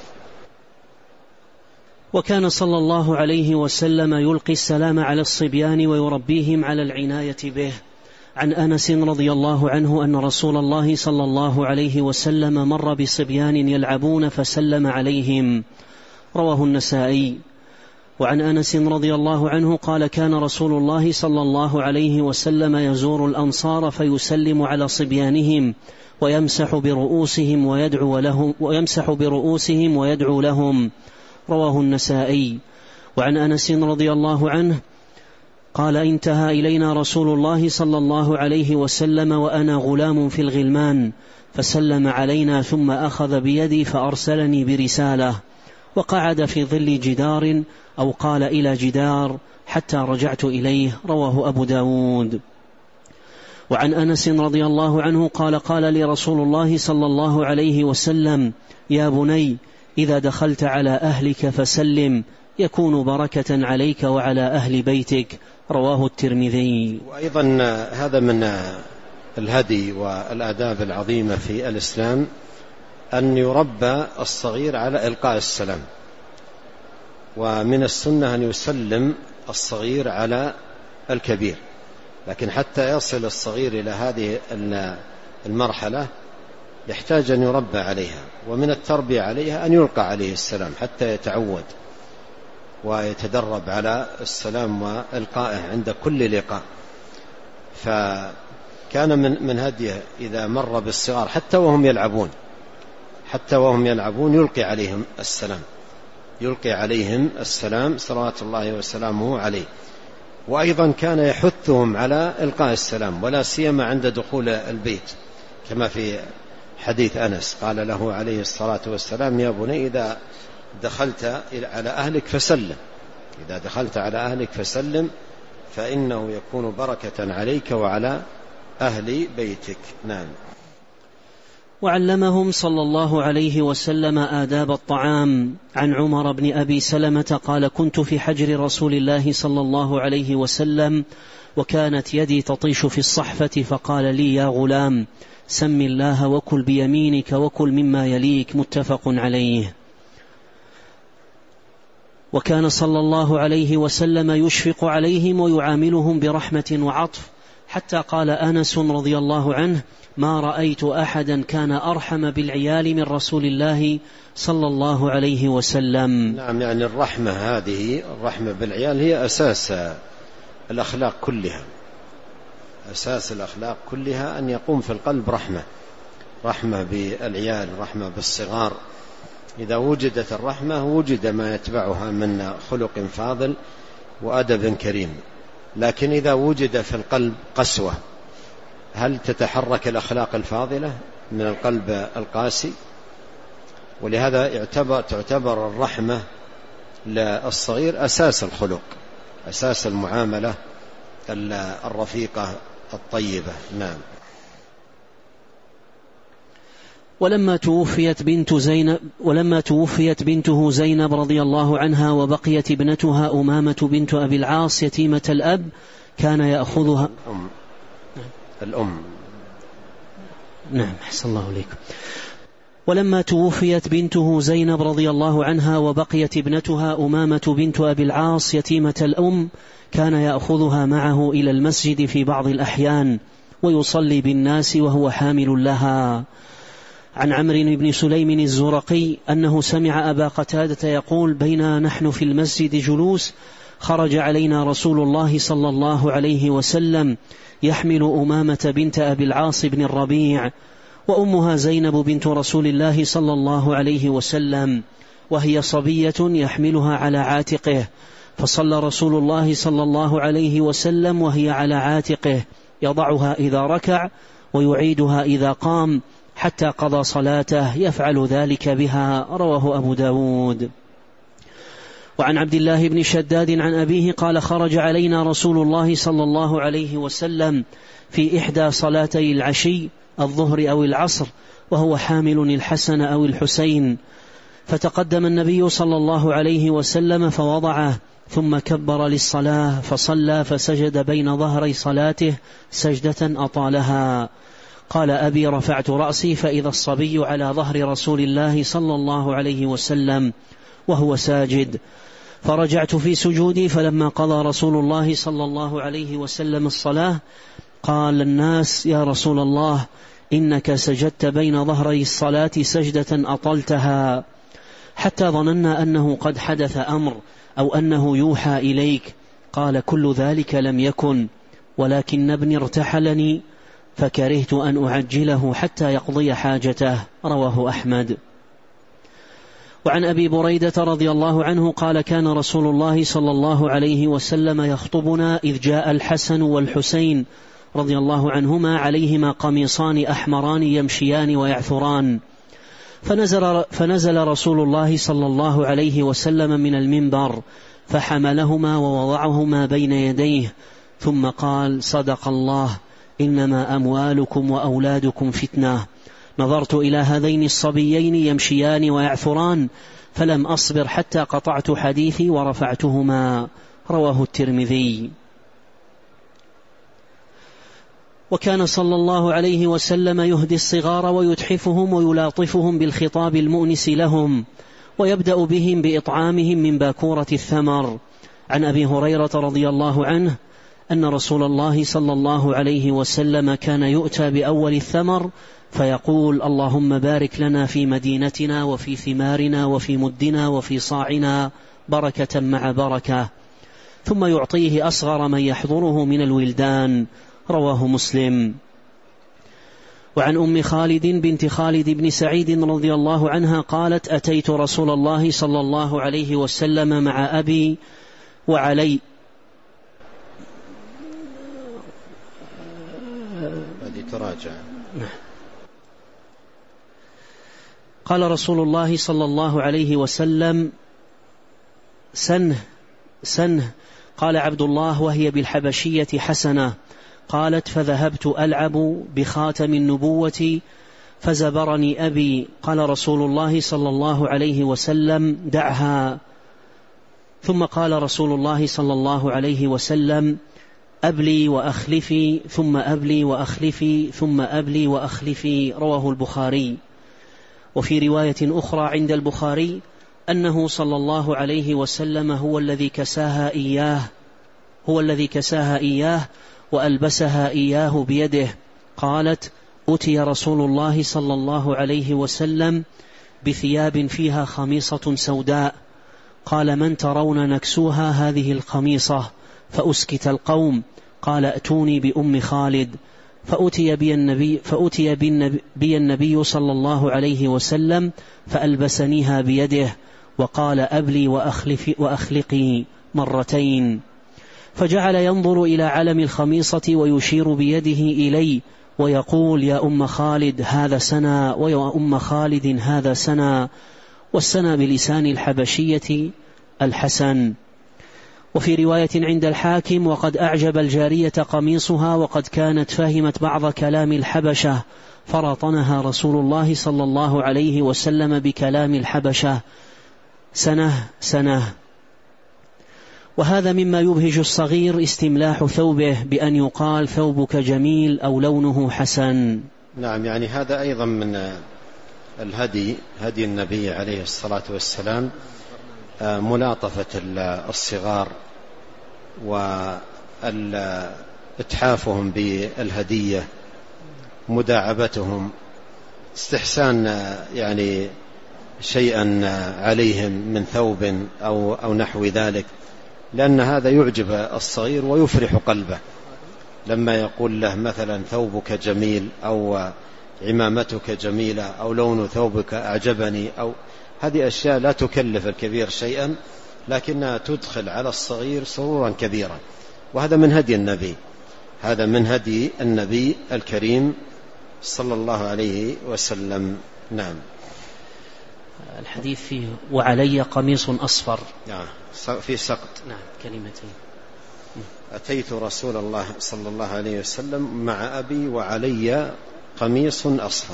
وكان صلى الله عليه وسلم يلقي السلام على الصبيان ويربيهم على العناية به. عن أنس رضي الله عنه أن رسول الله صلى الله عليه وسلم مر بصبيان يلعبون فسلم عليهم، رواه النسائي. وعن أنس رضي الله عنه قال كان رسول الله صلى الله عليه وسلم يزور الأنصار فيسلم على صبيانهم ويمسح برؤوسهم ويدعو لهم. رواه النسائي. وعن أنس رضي الله عنه قال انتهى إلينا رسول الله صلى الله عليه وسلم وأنا غلام في الغلمان فسلم علينا ثم أخذ بيدي فأرسلني برسالة وقعد في ظل جدار أو قال إلى جدار حتى رجعت إليه. رواه أبو داود. وعن أنس رضي الله عنه قال قال لي رسول الله صلى الله عليه وسلم يا بني إذا دخلت على أهلك فسلم يكون بركة عليك وعلى أهل بيتك. رواه الترمذي. وأيضا هذا من الهدي والآداب العظيمة في الإسلام أن يربى الصغير على إلقاء السلام، ومن السنة أن يسلم الصغير على الكبير، لكن حتى يصل الصغير إلى هذه المرحلة يحتاج أن يربى عليها، ومن التربية عليها أن يلقى عليه السلام حتى يتعود ويتدرب على السلام وإلقائه عند كل لقاء. فكان من هديه إذا مر بالصغار حتى وهم يلعبون يلقي عليهم السلام صلوات الله وسلامه عليه. وأيضا كان يحثهم على إلقاء السلام ولا سيما عند دخول البيت، كما في حديث أنس قال له عليه الصلاة والسلام يا بني إذا دخلت على أهلك فسلم فإنه يكون بركة عليك وعلى أهل بيتك. نعم. وعلمهم صلى الله عليه وسلم آداب الطعام. عن عمر بن أبي سلمة قال كنت في حجر رسول الله صلى الله عليه وسلم وكانت يدي تطيش في الصحفة فقال لي يا غلام سم الله وكل بيمينك وكل مما يليك. متفق عليه. وكان صلى الله عليه وسلم يشفق عليهم ويعاملهم برحمة وعطف، حتى قال أنس رضي الله عنه ما رأيت أحدا كان أرحم بالعيال من رسول الله صلى الله عليه وسلم. نعم، يعني الرحمة بالعيال هي أساس الأخلاق كلها، أن يقوم في القلب رحمة بالعيال، رحمة بالصغار. إذا وجدت الرحمة وجد ما يتبعها من خلق فاضل وأدب كريم. لكن إذا وجد في القلب قسوة هل تتحرك الأخلاق الفاضلة من القلب القاسي؟ ولهذا تعتبر الرحمة للصغير أساس الخلق، أساس المعاملة الرفيقة الطيبة. نعم. ولما توفيت بنته زينب رضي الله عنها وبقيت ابنتها أمامة بنت أبي العاص يتيمة الأب كان يأخذها الأم. نعم، أحسن الله إليكم. ولما توفيت بنته زينب رضي الله عنها وبقيت ابنتها أمامة بنت أبي العاص يتيمة الأم كان يأخذها معه إلى المسجد في بعض الأحيان ويصلي بالناس وهو حامل لها. عن عمرو بن سليم الزرقي أنه سمع أبا قتادة يقول بينا نحن في المسجد جلوس خرج علينا رسول الله صلى الله عليه وسلم يحمل أمامة بنت أبي العاص بن الربيع وأمها زينب بنت رسول الله صلى الله عليه وسلم وهي صبية يحملها على عاتقه، فصلى رسول الله صلى الله عليه وسلم وهي على عاتقه يضعها إذا ركع ويعيدها إذا قام حتى قضى صلاته يفعل ذلك بها. رواه أبو داود. وعن عبد الله بن شداد عن أبيه قال خرج علينا رسول الله صلى الله عليه وسلم في إحدى صلاتي العشي الظهر أو العصر وهو حامل الحسن أو الحسين، فتقدم النبي صلى الله عليه وسلم فوضعه ثم كبر للصلاة فصلى فسجد بين ظهري صلاته سجدة أطالها. قال أبي رفعت رأسي فإذا الصبي على ظهر رسول الله صلى الله عليه وسلم وهو ساجد، فرجعت في سجودي فلما قضى رسول الله صلى الله عليه وسلم الصلاة قال الناس يا رسول الله إنك سجدت بين ظهري الصلاة سجدة أطلتها، حتى ظننا أنه قد حدث أمر أو أنه يوحى إليك. قال: كل ذلك لم يكن، ولكن ابني ارتحلني فكرهت أن أعجله حتى يقضي حاجته. رواه أحمد. وعن أبي بريدة رضي الله عنه قال: كان رسول الله صلى الله عليه وسلم يخطبنا إذ جاء الحسن والحسين رضي الله عنهما عليهما قميصان أحمران يمشيان ويعثران، فنزل رسول الله صلى الله عليه وسلم من المنبر فحملهما ووضعهما بين يديه، ثم قال: صدق الله، إنما أموالكم وأولادكم فتنة. نظرت إلى هذين الصبيين يمشيان ويعثران فلم أصبر حتى قطعت حديثي ورفعتهما. رواه الترمذي. وكان صلى الله عليه وسلم يهدي الصغار ويتحفهم ويلاطفهم بالخطاب المؤنس لهم، ويبدأ بهم بإطعامهم من باكورة الثمر. عن أبي هريرة رضي الله عنه أن رسول الله صلى الله عليه وسلم كان يؤتى بأول الثمر فيقول: اللهم بارك لنا في مدينتنا وفي ثمارنا وفي مدنا وفي صاعنا بركة مع بركة، ثم يعطيه أصغر من يحضره من الولدان. رواه مسلم. وعن أم خالد بنت خالد بن سعيد رضي الله عنها قالت: أتيت رسول الله صلى الله عليه وسلم مع أبي وعلي تراجع. قال رسول الله صلى الله عليه وسلم: سنه. قال عبد الله: وهي بالحبشية حسنة. قالت: فذهبت ألعب بخاتم النبوة فزبرني أبي. قال رسول الله صلى الله عليه وسلم: دعها. ثم قال رسول الله صلى الله عليه وسلم: أبلي وأخلفي، ثم أبلي وأخلفي، ثم أبلي وأخلفي. رواه البخاري. وفي رواية أخرى عند البخاري أنه صلى الله عليه وسلم هو الذي كساها إياه وألبسها إياه بيده. قالت: أتي رسول الله صلى الله عليه وسلم بثياب فيها خميصة سوداء، قال: من ترون نكسوها هذه الخميصة؟ فأسكت القوم. قال: أتوني بأم خالد. فأتي بي النبي صلى الله عليه وسلم فألبسنيها بيده، وقال: أبلي وأخلقي مرتين. فجعل ينظر إلى علم الخميصة ويشير بيده إلي ويقول: يا أم خالد هذا سنا، ويا أم خالد هذا سنا. والسنا بلسان الحبشية الحسن. وفي رواية عند الحاكم: وقد أعجب الجارية قميصها، وقد كانت فهمت بعض كلام الحبشة فرطنها رسول الله صلى الله عليه وسلم بكلام الحبشة سنة. وهذا مما يبهج الصغير استملاح ثوبه بأن يقال: ثوبك جميل أو لونه حسن. نعم، يعني هذا أيضا من هدي النبي عليه الصلاة والسلام، ملاطفة الصغار وإتحافهم بالهدية، مداعبتهم، استحسان يعني شيئا عليهم من ثوب أو نحو ذلك، لأن هذا يعجب الصغير ويفرح قلبه لما يقول له مثلا: ثوبك جميل، أو عمامتك جميلة، أو لون ثوبك أعجبني، أو هذه أشياء لا تكلف الكبير شيئا لكنها تدخل على الصغير سرورا كبيرا. وهذا من هدي النبي، هذا من هدي النبي الكريم صلى الله عليه وسلم. نعم. الحديث فيه: وعلي قميص أصفر، في سقط. نعم، كلمتين. أتيت رسول الله صلى الله عليه وسلم مع أبي وعلي قميص أصفر.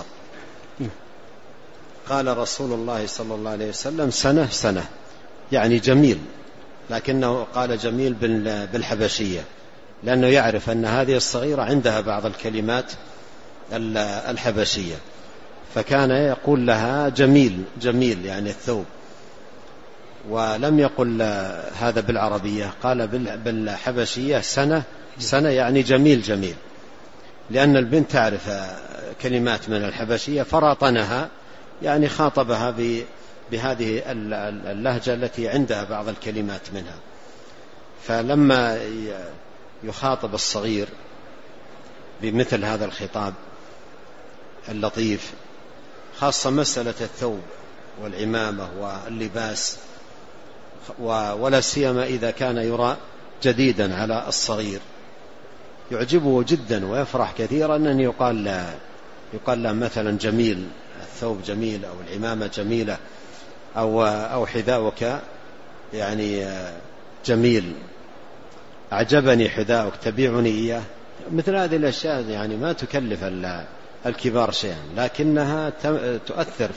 قال رسول الله صلى الله عليه وسلم: سنة، يعني جميل، لكنه قال جميل بالحبشية لأنه يعرف أن هذه الصغيرة عندها بعض الكلمات الحبشية، فكان يقول لها جميل يعني الثوب، ولم يقل هذا بالعربية، قال بالحبشية سنة يعني جميل، لأن البنت تعرف كلمات من الحبشية، فراطنها يعني خاطبها بهذه اللهجة التي عندها بعض الكلمات منها. فلما يخاطب الصغير بمثل هذا الخطاب اللطيف، خاصة مسألة الثوب والعمامة واللباس، ولا سيما إذا كان يرى جديدا على الصغير، يعجبه جدا ويفرح كثيرا أن يقال له مثلا جميل، الثوب جميل، أو العمامة جميلة، أو حذاؤك يعني جميل، أعجبني حذاؤك تبيعني إياه. مثل هذه الأشياء يعني ما تكلف الكبار شيئا، لكنها تؤثر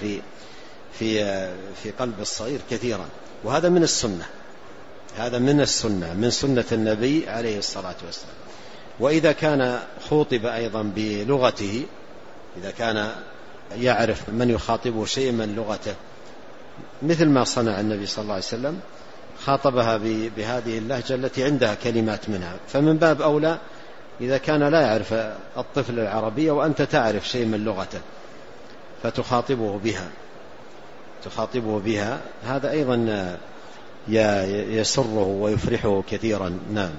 في قلب الصغير كثيرا. وهذا من السنة، هذا من السنة، من سنة النبي عليه الصلاة والسلام. وإذا كان خوطب أيضا بلغته، إذا كان يعرف من يخاطبه شيء من لغته، مثل ما صنع النبي صلى الله عليه وسلم، خاطبها بهذه اللهجة التي عندها كلمات منها، فمن باب أولى إذا كان لا يعرف الطفل العربية وأنت تعرف شيء من لغته فتخاطبه بها، هذا أيضا يسره ويفرحه كثيرا. نعم.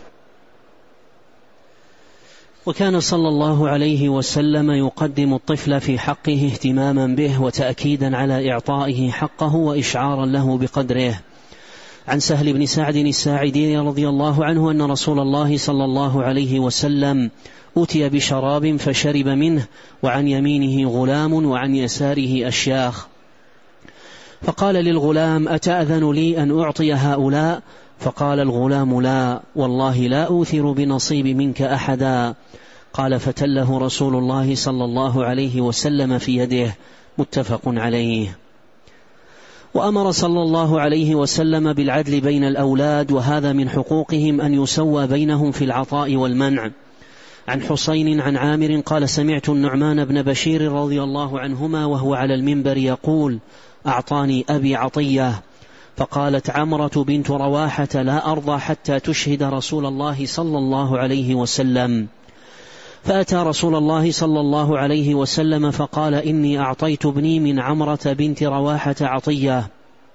وكان صلى الله عليه وسلم يقدم الطفل في حقه اهتماما به وتأكيدا على إعطائه حقه وإشعارا له بقدره. عن سهل بن سعد الساعدي رضي الله عنه أن رسول الله صلى الله عليه وسلم أتي بشراب فشرب منه، وعن يمينه غلام وعن يساره أشياخ، فقال للغلام: أتأذن لي أن أعطي هؤلاء؟ فقال الغلام: لا والله لا أوثر بنصيب منك أحدا. قال: فتله رسول الله صلى الله عليه وسلم في يده. متفق عليه. وأمر صلى الله عليه وسلم بالعدل بين الأولاد، وهذا من حقوقهم أن يسوى بينهم في العطاء والمنع. عن حسين عن عامر قال: سمعت النعمان بن بشير رضي الله عنهما وهو على المنبر يقول: أعطاني أبي عطية. فقالت عمرة بنت رواحة: لا أرضى حتى تشهد رسول الله صلى الله عليه وسلم. فأتى رسول الله صلى الله عليه وسلم فقال: إني أعطيت ابني من عمرة بنت رواحة عطية،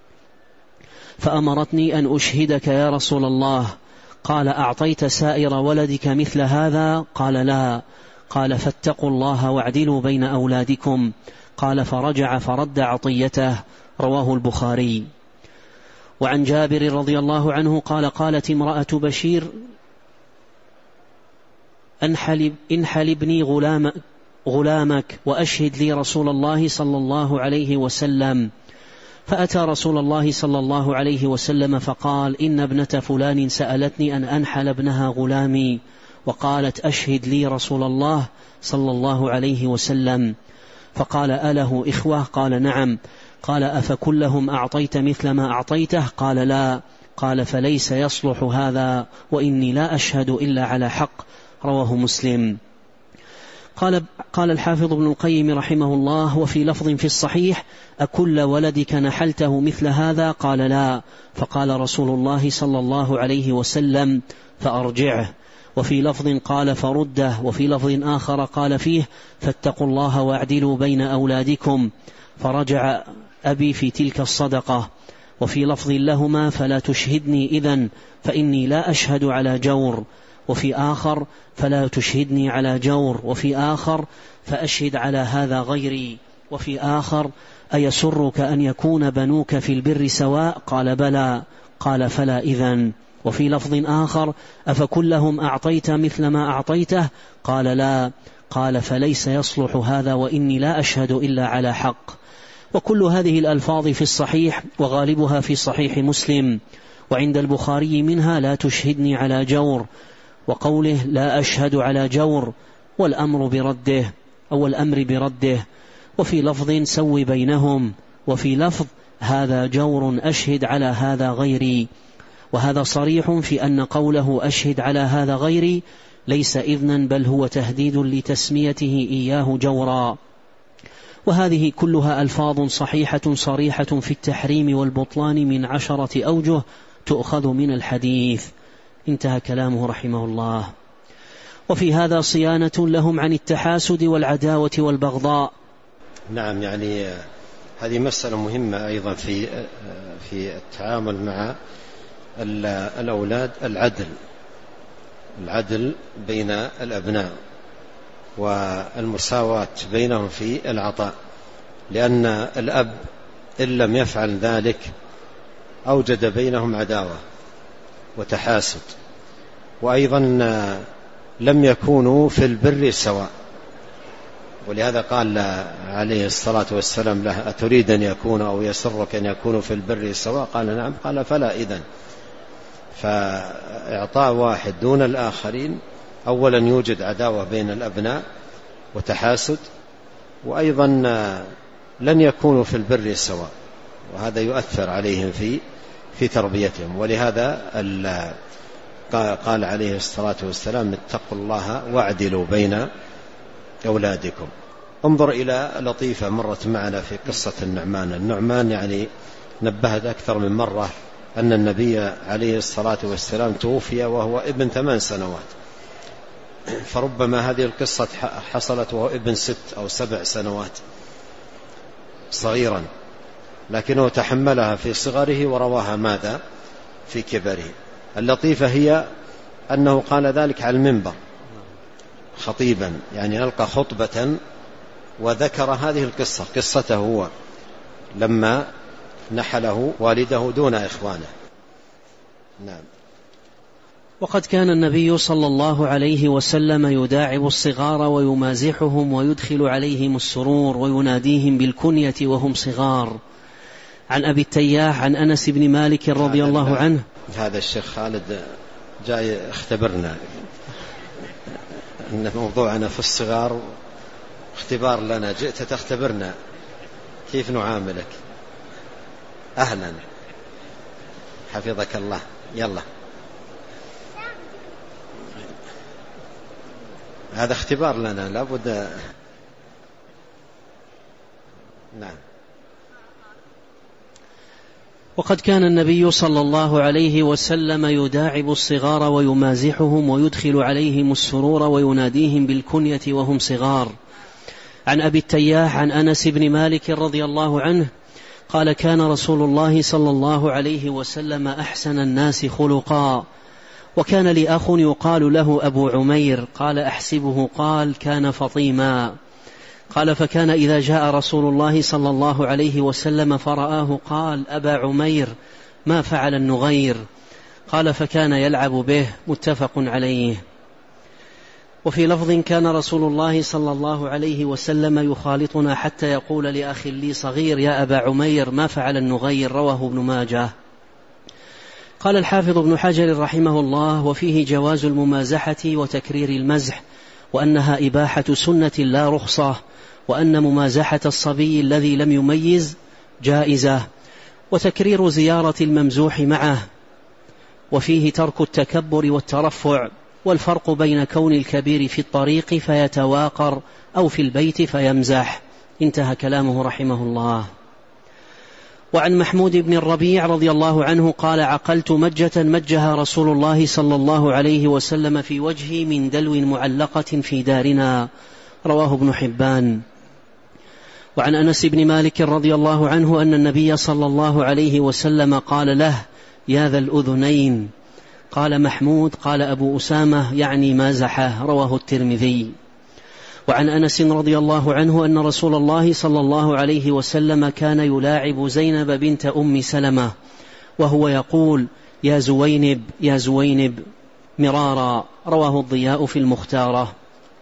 فأمرتني أن أشهدك يا رسول الله. قال: أعطيت سائر ولدك مثل هذا؟ قال: لا. قال: فاتقوا الله واعدلوا بين أولادكم. قال: فرجع فرد عطيته. رواه البخاري. وعن جابر رضي الله عنه قال: قالت امرأة بشير: انحل ابني غلامك وأشهد لي رسول الله صلى الله عليه وسلم. فأتى رسول الله صلى الله عليه وسلم فقال: إن ابنة فلان سألتني أن أنحل ابنها غلامي، وقالت: أشهد لي رسول الله صلى الله عليه وسلم. فقال: أله إخوة؟ قال: نعم. قال: أفكلهم أعطيت مثل ما أعطيته؟ قال: لا. قال: فليس يصلح هذا، وإني لا أشهد إلا على حق. رواه مسلم. قال الحافظ ابن القيم رحمه الله: وفي لفظ في الصحيح: أكل ولدك نحلته مثل هذا؟ قال: لا. فقال رسول الله صلى الله عليه وسلم: فأرجعه. وفي لفظ قال: فرده. وفي لفظ آخر قال فيه: فاتقوا الله واعدلوا بين أولادكم. فرجع أبي في تلك الصدقة. وفي لفظ لهما: فلا تشهدني إذن فإني لا أشهد على جور. وفي آخر: فلا تشهدني على جور. وفي آخر: فأشهد على هذا غيري. وفي آخر: أيسرك أن يكون بنوك في البر سواء؟ قال: بلى. قال: فلا إذن. وفي لفظ آخر: أفكلهم أعطيت مثل ما أعطيته؟ قال: لا. قال: فليس يصلح هذا، وإني لا أشهد إلا على حق. وكل هذه الألفاظ في الصحيح، وغالبها في صحيح مسلم. وعند البخاري منها: لا تشهدني على جور، وقوله: لا أشهد على جور، والأمر برده. وفي لفظ: سوي بينهم. وفي لفظ: هذا جور أشهد على هذا غيري. وهذا صريح في أن قوله أشهد على هذا غيري ليس إذنا، بل هو تهديد لتسميته إياه جورا. وهذه كلها ألفاظ صحيحة صريحة في التحريم والبطلان من 10 أوجه تؤخذ من الحديث. انتهى كلامه رحمه الله. وفي هذا صيانة لهم عن التحاسد والعداوة والبغضاء. نعم، يعني هذه مسألة مهمة أيضا في التعامل مع الأولاد، العدل بين الأبناء والمساواة بينهم في العطاء، لأن الأب إن لم يفعل ذلك أوجد بينهم عداوة وتحاسد، وأيضا لم يكونوا في البر سواء. ولهذا قال عليه الصلاة والسلام له: أتريد أن يكون أو يسرك أن يكونوا في البر سواء؟ قال: نعم. قال: فلا إذن. فإعطاء واحد دون الآخرين أولا يوجد عداوة بين الأبناء وتحاسد، وأيضا لن يكونوا في البر سواء، وهذا يؤثر عليهم في تربيتهم. ولهذا قال عليه الصلاة والسلام: اتقوا الله واعدلوا بين أولادكم. انظر إلى لطيفة مرت معنا في قصة النعمان يعني نبهت أكثر من مرة أن النبي عليه الصلاة والسلام توفي وهو ابن 8 سنوات، فربما هذه القصة حصلت وهو ابن 6 أو 7 سنوات صغيرا، لكنه تحملها في صغره ورواها ماذا في كبره. اللطيفة هي أنه قال ذلك على المنبر خطيبا، يعني ألقى خطبة وذكر هذه القصة، قصته هو لما نحله والده دون إخوانه. نعم. وقد كان النبي صلى الله عليه وسلم يداعب الصغار ويمازحهم ويدخل عليهم السرور ويناديهم بالكنية وهم صغار. عن أبي التياح عن أنس بن مالك رضي الله عنه. هذا الشيخ خالد جاي اختبرنا، إن موضوعنا في الصغار اختبار لنا، جئت تختبرنا كيف نعاملك. أهلا، حفظك الله. يلا، هذا اختبار لنا لابد. نعم. وقد كان النبي صلى الله عليه وسلم يداعب الصغار ويمازحهم ويدخل عليهم السرور ويناديهم بالكنية وهم صغار. عن أبي التياح عن أنس بن مالك رضي الله عنه قال: كان رسول الله صلى الله عليه وسلم أحسن الناس خلقا، وكان لي أخ يقال له أبو عمير، قال أحسبه قال كان فطيما. قال: فكان إذا جاء رسول الله صلى الله عليه وسلم فرآه قال: أبا عمير ما فعل النغير؟ قال: فكان يلعب به. متفق عليه. وفي لفظ: كان رسول الله صلى الله عليه وسلم يخالطنا حتى يقول لأخ لي صغير: يا أبا عمير ما فعل النغير؟ رواه ابن ماجه. قال الحافظ ابن حجر رحمه الله: وفيه جواز الممازحة وتكرير المزح، وأنها إباحة سنة لا رخصة، وأن ممازحة الصبي الذي لم يميز جائزة، وتكرير زيارة الممزوح معه. وفيه ترك التكبر والترفع، والفرق بين كون الكبير في الطريق فيتواقر أو في البيت فيمزح. انتهى كلامه رحمه الله. وعن محمود بن الربيع رضي الله عنه قال: عقلت مجة مجها رسول الله صلى الله عليه وسلم في وجهي من دلو معلقة في دارنا. رواه ابن حبان. وعن أنس بن مالك رضي الله عنه أن النبي صلى الله عليه وسلم قال له: يا ذا الأذنين. قال محمود: قال أبو أسامة يعني مازحه. رواه الترمذي. وعن أنس رضي الله عنه أن رسول الله صلى الله عليه وسلم كان يلاعب زينب بنت أم سلمة وهو يقول: يا زوينب يا زوينب مرارا. رواه الضياء في المختارة.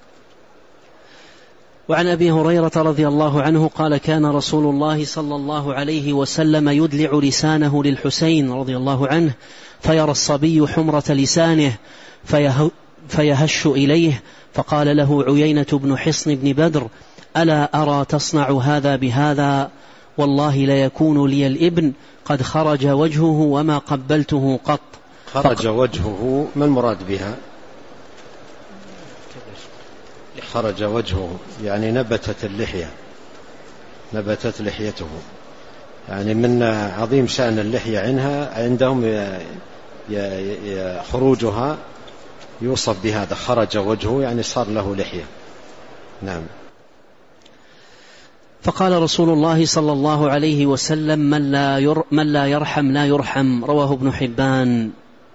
وعن أبي هريرة رضي الله عنه قال: كان رسول الله صلى الله عليه وسلم يدلع لسانه للحسين رضي الله عنه، فيرى الصبي حمرة لسانه فيهش إليه، فقال له عيينة بن حصن بن بدر: ألا أرى تصنع هذا بهذا؟ والله ليكون لي الابن قد خرج وجهه وما قبلته قط. خرج وجهه، ما المراد بها؟ خرج وجهه يعني نبتت اللحية، نبتت لحيته، يعني من عظيم شأن اللحية عندهم خروجها يوصف بهذا، خرج وجهه يعني صار له لحية. نعم. فقال رسول الله صلى الله عليه وسلم: من لا يرحم لا يرحم. رواه ابن حبان.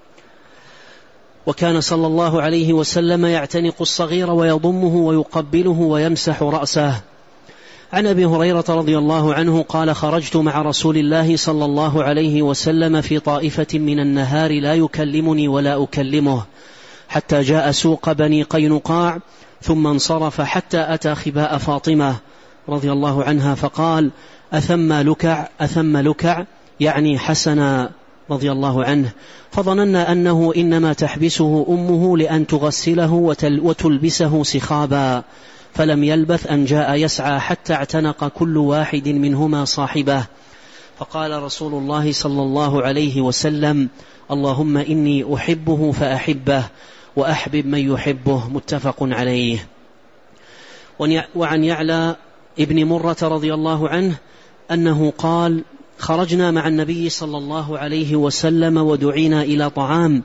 وكان صلى الله عليه وسلم يعتنق الصغير ويضمه ويقبله ويمسح رأسه. عن أبي هريرة رضي الله عنه قال: خرجت مع رسول الله صلى الله عليه وسلم في طائفة من النهار لا يكلمني ولا أكلمه، حتى جاء سوق بني قينقاع، ثم انصرف حتى أتى خباء فاطمة رضي الله عنها، فقال: أثم لكع، يعني حسنا رضي الله عنه. فظننا أنه إنما تحبسه أمه لأن تغسله وتلبسه سخابا، فلم يلبث أن جاء يسعى حتى اعتنق كل واحد منهما صاحبه. فقال رسول الله صلى الله عليه وسلم: اللهم إني أحبه فأحبه وأحبب من يحبه. متفق عليه. وعن يعلى ابن مرة رضي الله عنه أنه قال: خرجنا مع النبي صلى الله عليه وسلم ودعينا إلى طعام،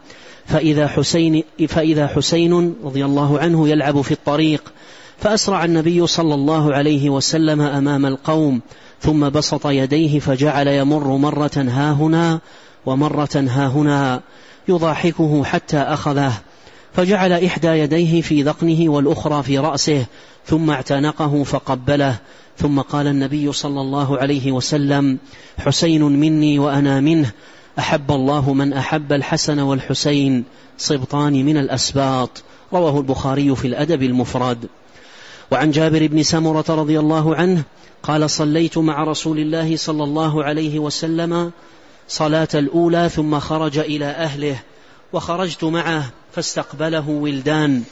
فإذا حسين رضي الله عنه يلعب في الطريق، فأسرع النبي صلى الله عليه وسلم أمام القوم، ثم بسط يديه فجعل يمر مرة هاهنا ومرة هاهنا يضاحكه حتى أخذه، فجعل إحدى يديه في ذقنه والأخرى في رأسه، ثم اعتنقه فقبله. ثم قال النبي صلى الله عليه وسلم: حسين مني وأنا منه، أحب الله من أحب الحسن والحسين، صبطان من الأسباط. رواه البخاري في الأدب المفرد. وعن جابر بن سمرة رضي الله عنه قال: صليت مع رسول الله صلى الله عليه وسلم صلاة الأولى، ثم خرج إلى أهله، وخرجت معه، فاستقبله ولدان،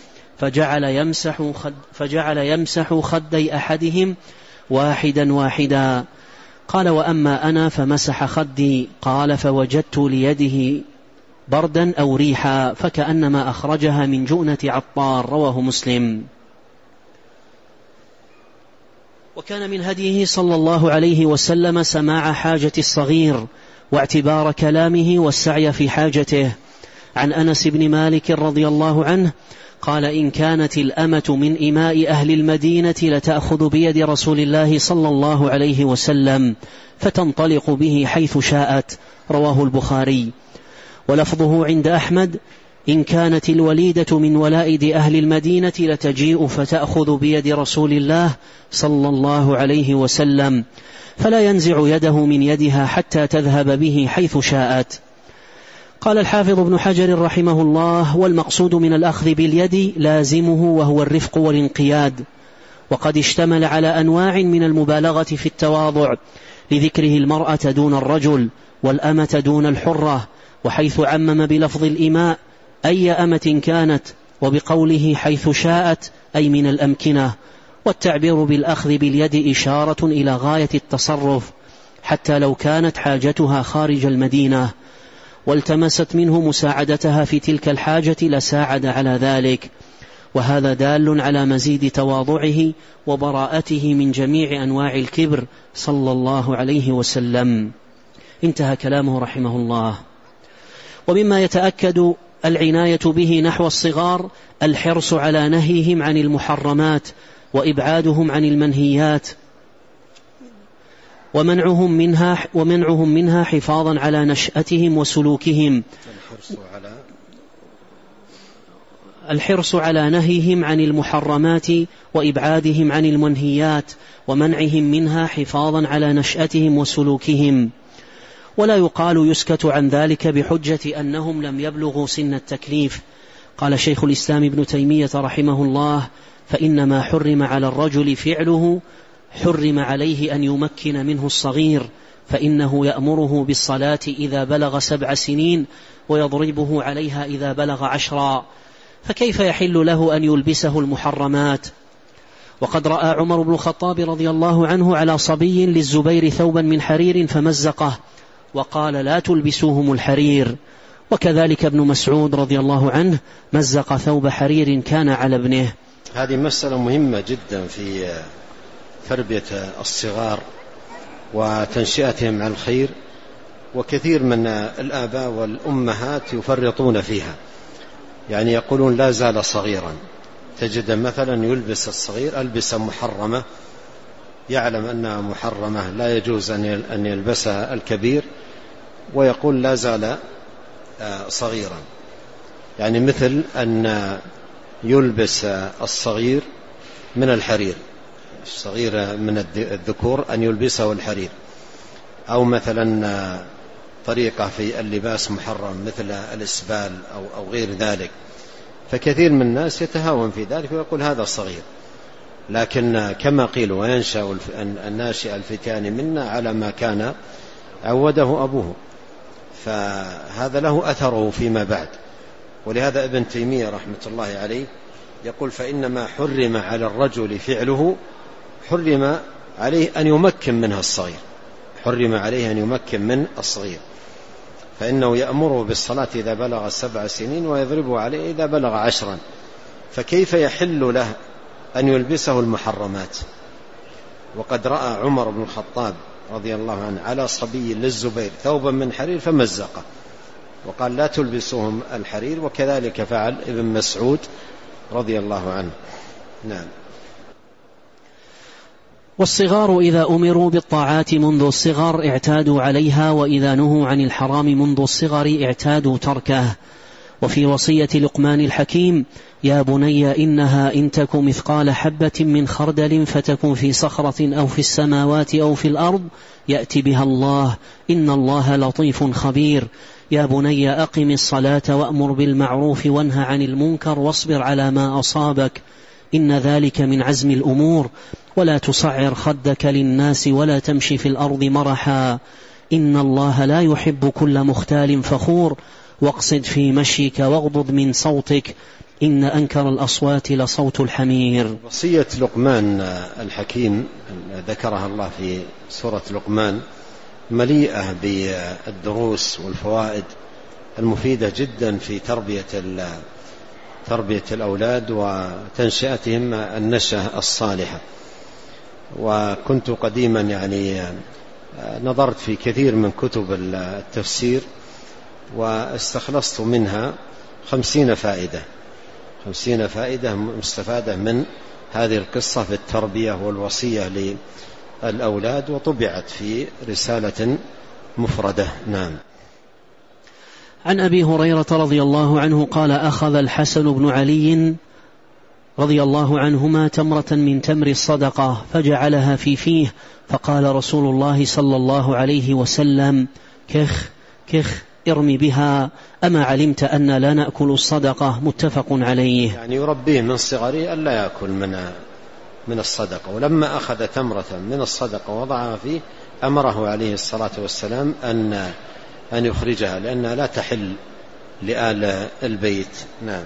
فجعل يمسح خدي أحدهم واحدا واحدا. قال: وأما أنا فمسح خدي. قال: فوجدت ليده بردا أو ريحا، فكأنما أخرجها من جؤنة عطار. رواه مسلم. وكان من هديه صلى الله عليه وسلم سماع حاجة الصغير واعتبار كلامه والسعي في حاجته. عن أنس بن مالك رضي الله عنه قال: إن كانت الأمة من إماء أهل المدينة لتأخذ بيد رسول الله صلى الله عليه وسلم فتنطلق به حيث شاءت. رواه البخاري. ولفظه عند أحمد: إن كانت الوليدة من ولائد أهل المدينة لتجيء فتأخذ بيد رسول الله صلى الله عليه وسلم، فلا ينزع يده من يدها حتى تذهب به حيث شاءت. قال الحافظ ابن حجر رحمه الله: والمقصود من الأخذ باليد لازمه، وهو الرفق والانقياد، وقد اشتمل على أنواع من المبالغة في التواضع، لذكره المرأة دون الرجل، والأمة دون الحرة، وحيث عمم بلفظ الإماء أي أمة كانت، وبقوله حيث شاءت أي من الأمكنة. والتعبير بالأخذ باليد إشارة إلى غاية التصرف، حتى لو كانت حاجتها خارج المدينة والتمست منه مساعدتها في تلك الحاجة لساعد على ذلك، وهذا دال على مزيد تواضعه وبراءته من جميع أنواع الكبر صلى الله عليه وسلم. انتهى كلامه رحمه الله. ومما يتأكد العناية به نحو الصغار الحرص على نهيهم عن المحرمات وإبعادهم عن المنهيات ومنعهم منها حفاظا على نشأتهم وسلوكهم. الحرص على نهيهم عن المحرمات وإبعادهم عن المنهيات ومنعهم منها حفاظا على نشأتهم وسلوكهم. ولا يقال يسكت عن ذلك بحجة أنهم لم يبلغوا سن التكليف. قال شيخ الإسلام ابن تيمية رحمه الله: فإنما حرم على الرجل فعله حرم عليه أن يمكن منه الصغير، فإنه يأمره بالصلاة إذا بلغ 7 سنين ويضربه عليها إذا بلغ 10، فكيف يحل له أن يلبسه المحرمات؟ وقد رأى عمر بن الخطاب رضي الله عنه على صبي للزبير ثوبا من حرير فمزقه وقال: لا تلبسوهم الحرير. وكذلك ابن مسعود رضي الله عنه مزق ثوب حرير كان على ابنه. هذه مسألة مهمة جدا في تربية الصغار وتنشئتهم على الخير، وكثير من الآباء والأمهات يفرطون فيها، يعني يقولون لا زال صغيرا، تجد مثلا يلبس الصغير ألبسة محرمة يعلم أنها محرمة لا يجوز أن يلبسها الكبير ويقول لا زال صغيرا، يعني مثل أن يلبس الصغير من الحرير، الصغير من الذكور أن يلبسه الحرير، أو مثلا طريقة في اللباس محرم مثل الإسبال أو غير ذلك، فكثير من الناس يتهاون في ذلك ويقول هذا صغير، لكن كما قيل وينشأ الناشئ الفتيان منا على ما كان عوده أبوه، فهذا له أثره فيما بعد. ولهذا ابن تيمية رحمة الله عليه يقول فإنما حرم على الرجل فعله حرم عليه أن يمكن منها الصغير، حرم عليه أن يمكن من الصغير، فإنه يأمره بالصلاة إذا بلغ 7 سنين ويضربه عليه إذا بلغ 10، فكيف يحل له أن يلبسه المحرمات؟ وقد رأى عمر بن الخطاب رضي الله عنه على صبي للزبير ثوبا من حرير فمزقه وقال لا تلبسهم الحرير، وكذلك فعل ابن مسعود رضي الله عنه. نعم. والصغار إذا أمروا بالطاعات منذ الصغر اعتادوا عليها، وإذا نهوا عن الحرام منذ الصغر اعتادوا تركه. وفي وصية لقمان الحكيم يا بني إنها إن تك مثقال حبة من خردل فتكن في صخرة أو في السماوات أو في الأرض يأتي بها الله إن الله لطيف خبير. يا بني أقم الصلاة وأمر بالمعروف وانهى عن المنكر واصبر على ما أصابك إن ذلك من عزم الأمور. ولا تصعر خدك للناس ولا تمشي في الأرض مرحا إن الله لا يحب كل مختال فخور. واقصد في مشيك واغضض من صوتك إن أنكر الأصوات لصوت الحمير. وصية لقمان الحكيم ذكرها الله في سورة لقمان مليئة بالدروس والفوائد المفيدة جدا في تربية الأولاد وتنشئتهم النشأة الصالحة. وكنت قديما يعني نظرت في كثير من كتب التفسير واستخلصت منها 50 فائدة مستفادة من هذه القصة في التربية والوصية للأولاد، وطبعت في رسالة مفردة. نعم. عن أبي هريرة رضي الله عنه قال أخذ الحسن بن علي رضي الله عنهما تمرة من تمر الصدقة فجعلها في فيه، فقال رسول الله صلى الله عليه وسلم كخ كخ ارمي بها أما علمت أن لا نأكل الصدقة؟ متفق عليه. يعني يربيه من صغره ألا يأكل من الصدقة، ولما أخذ تمرة من الصدقة وضعها فيه أمره عليه الصلاة والسلام أن يخرجها لأنها لا تحل لآل البيت. نعم.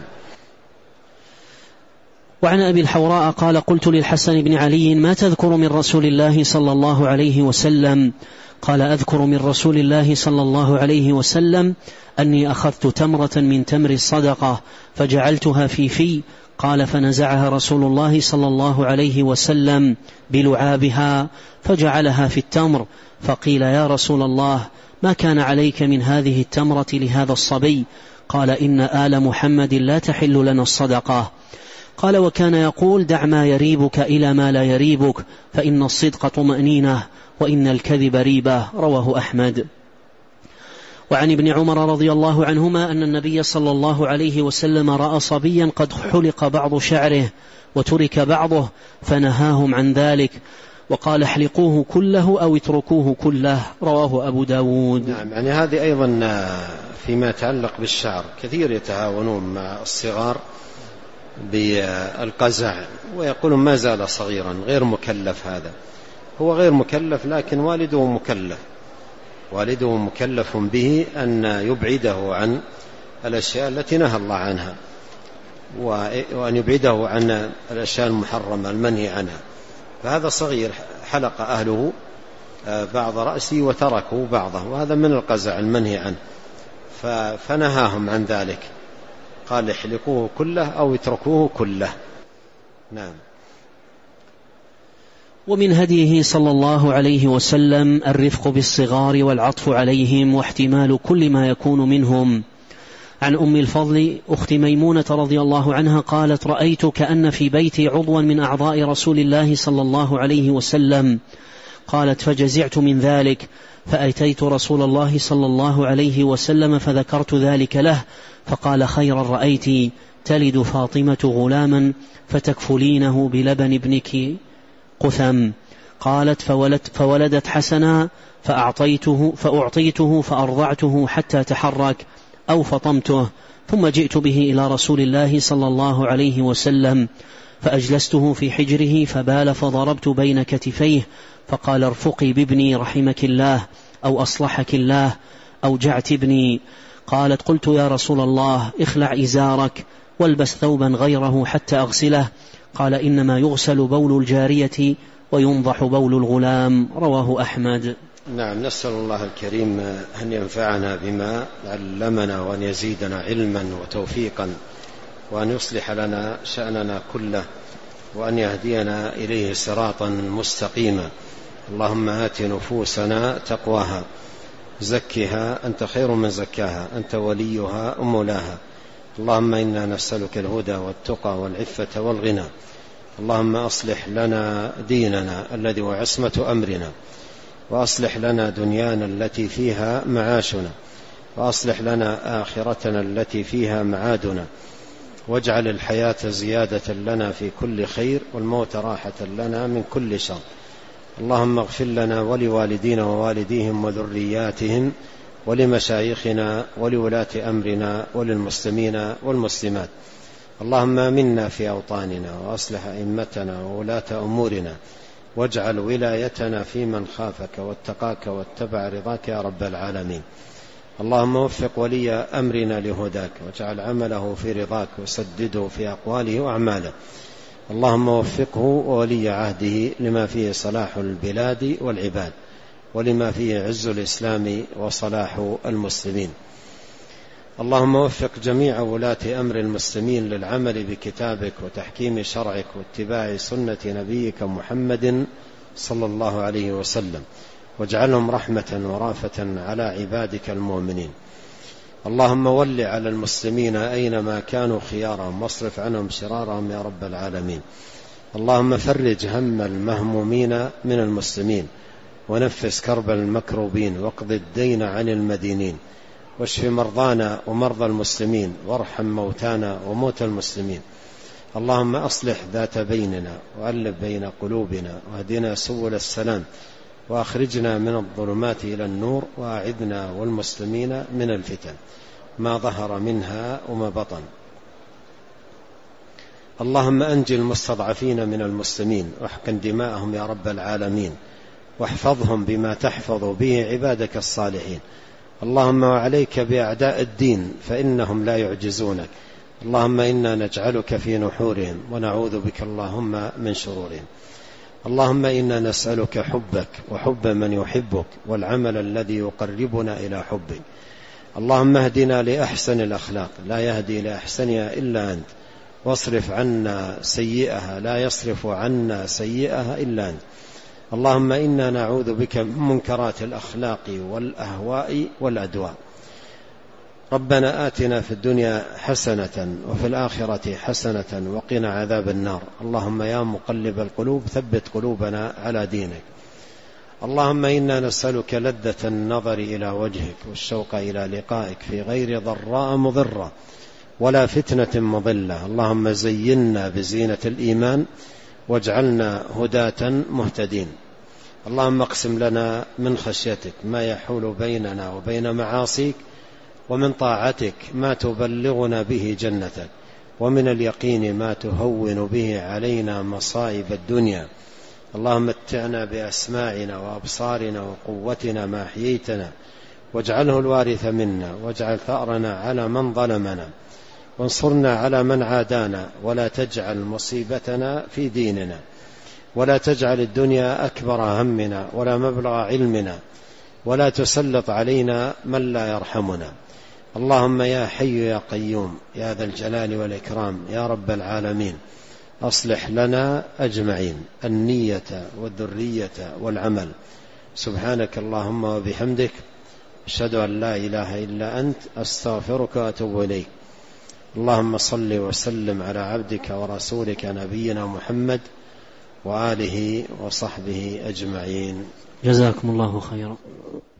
وعن أبي الحوراء قال قلت للحسن بن علي ما تذكر من رسول الله صلى الله عليه وسلم؟ قال أذكر من رسول الله صلى الله عليه وسلم أني أخذت تمرة من تمر الصدقة فجعلتها في قال فنزعها رسول الله صلى الله عليه وسلم بلعابها فجعلها في التمر، فقيل يا رسول الله ما كان عليك من هذه التمرة لهذا الصبي؟ قال إن آل محمد لا تحل لنا الصدقة. قال وكان يقول دع ما يريبك إلى ما لا يريبك فإن الصدق طمأنينة وإن الكذب ريبة. رواه أحمد. وعن ابن عمر رضي الله عنهما أن النبي صلى الله عليه وسلم رأى صبيا قد حلق بعض شعره وترك بعضه فنهاهم عن ذلك وقال احلقوه كله أو اتركوه كله. رواه أبو داود. نعم. يعني هذه أيضا فيما يتعلق بالشعر كثير يتهاونون مع الصغار بالقزع ويقولون ما زال صغيرا غير مكلف. هذا هو غير مكلف، لكن والده مكلف به أن يبعده عن الأشياء التي نهى الله عنها وأن يبعده عن الأشياء المحرمة المنهي عنها. فهذا صغير حلق أهله بعض رأسه وتركوا بعضه، وهذا من القزع المنهي عنه، فنهاهم عن ذلك، قال احلقوه كله أو اتركوه كله. نعم. ومن هديه صلى الله عليه وسلم الرفق بالصغار والعطف عليهم واحتمال كل ما يكون منهم. عن أم الفضل أخت ميمونة رضي الله عنها قالت: رأيت كأن في بيتي عضوا من أعضاء رسول الله صلى الله عليه وسلم. قالت: فجزعت من ذلك، فأتيت رسول الله صلى الله عليه وسلم فذكرت ذلك له، فقال: خيرا رأيت، تلد فاطمة غلاما فتكفلينه بلبن ابنك قثم. قالت: فولدت حسنا فأعطيته فأرضعته حتى تحرك أو فطمته، ثم جئت به إلى رسول الله صلى الله عليه وسلم فأجلسته في حجره فبال فضربت بين كتفيه، فقال: ارفقي بابني رحمك الله، أو أصلحك الله، أوجعت ابني. قالت: قلت: يا رسول الله، اخلع إزارك والبس ثوبا غيره حتى أغسله. قال: إنما يغسل بول الجارية وينضح بول الغلام. رواه أحمد. نعم، نسأل الله الكريم أن ينفعنا بما علمنا وأن يزيدنا علما وتوفيقا، وأن يصلح لنا شأننا كله، وأن يهدينا إليه صراطا مستقيما. اللهم آت نفوسنا تقواها، زكها أنت خير من زكاها، أنت وليها ومولاها. اللهم إنا نسألك الهدى والتقى والعفة والغنى. اللهم أصلح لنا ديننا الذي هو عصمة أمرنا، وأصلح لنا دنيانا التي فيها معاشنا، وأصلح لنا آخرتنا التي فيها معادنا، واجعل الحياة زيادة لنا في كل خير، والموت راحة لنا من كل شر. اللهم اغفر لنا ولوالدينا ووالديهم وذرياتهم ولمشايخنا ولولاة أمرنا وللمسلمين والمسلمات. اللهم آمنا في أوطاننا، وأصلح أئمتنا وولاة أمورنا، واجعل ولايتنا في من خافك واتقاك واتبع رضاك يا رب العالمين. اللهم وفق ولي أمرنا لهداك، واجعل عمله في رضاك، وسدده في أقواله وأعماله. اللهم وفقه وولي عهده لما فيه صلاح البلاد والعباد، ولما فيه عز الإسلام وصلاح المسلمين. اللهم وفق جميع ولاة أمر المسلمين للعمل بكتابك وتحكيم شرعك واتباع سنة نبيك محمد صلى الله عليه وسلم، واجعلهم رحمة ورافة على عبادك المؤمنين. اللهم ول على المسلمين أينما كانوا خيارهم، واصرف عنهم شرارهم يا رب العالمين. اللهم فرج هم المهمومين من المسلمين، ونفس كرب المكروبين، واقض الدين عن المدينين، واشف مرضانا ومرضى المسلمين، وارحم موتانا وموتى المسلمين. اللهم أصلح ذات بيننا، وألف بين قلوبنا، واهدنا سبل السلام، وأخرجنا من الظلمات إلى النور، وأعذنا والمسلمين من الفتن ما ظهر منها وما بطن. اللهم أنجي المستضعفين من المسلمين، واحقن دماءهم يا رب العالمين، واحفظهم بما تحفظ به عبادك الصالحين. اللهم وعليك بأعداء الدين فإنهم لا يعجزونك. اللهم إنا نجعلك في نحورهم، ونعوذ بك اللهم من شرورهم. اللهم إنا نسألك حبك وحب من يحبك، والعمل الذي يقربنا إلى حبك. اللهم اهدنا لأحسن الأخلاق، لا يهدي لأحسنها إلا أنت، واصرف عنا سيئها، لا يصرف عنا سيئها إلا أنت. اللهم إنا نعوذ بك من منكرات الأخلاق والأهواء والأدواء. ربنا آتنا في الدنيا حسنة وفي الآخرة حسنة وقنا عذاب النار. اللهم يا مقلب القلوب ثبت قلوبنا على دينك. اللهم إنا نسألك لذة النظر إلى وجهك، والشوق إلى لقائك في غير ضراء مضرة ولا فتنة مضلة. اللهم زينا بزينة الإيمان، واجعلنا هداة مهتدين. اللهم اقسم لنا من خشيتك ما يحول بيننا وبين معاصيك، ومن طاعتك ما تبلغنا به جنتك، ومن اليقين ما تهون به علينا مصائب الدنيا. اللهم متعنا بأسماعنا وأبصارنا وقوتنا ما أحييتنا، واجعله الوارث منا، واجعل ثأرنا على من ظلمنا، وانصرنا على من عادانا، ولا تجعل مصيبتنا في ديننا، ولا تجعل الدنيا أكبر همنا ولا مبلغ علمنا، ولا تسلط علينا من لا يرحمنا. اللهم يا حي يا قيوم يا ذا الجلال والإكرام يا رب العالمين، أصلح لنا أجمعين النية والذرية والعمل. سبحانك اللهم وبحمدك، أشهد أن لا إله إلا أنت أستغفرك وأتوب إليك. اللهم صل وسلم على عبدك ورسولك نبينا محمد وآله وصحبه أجمعين. جزاكم الله خيرا.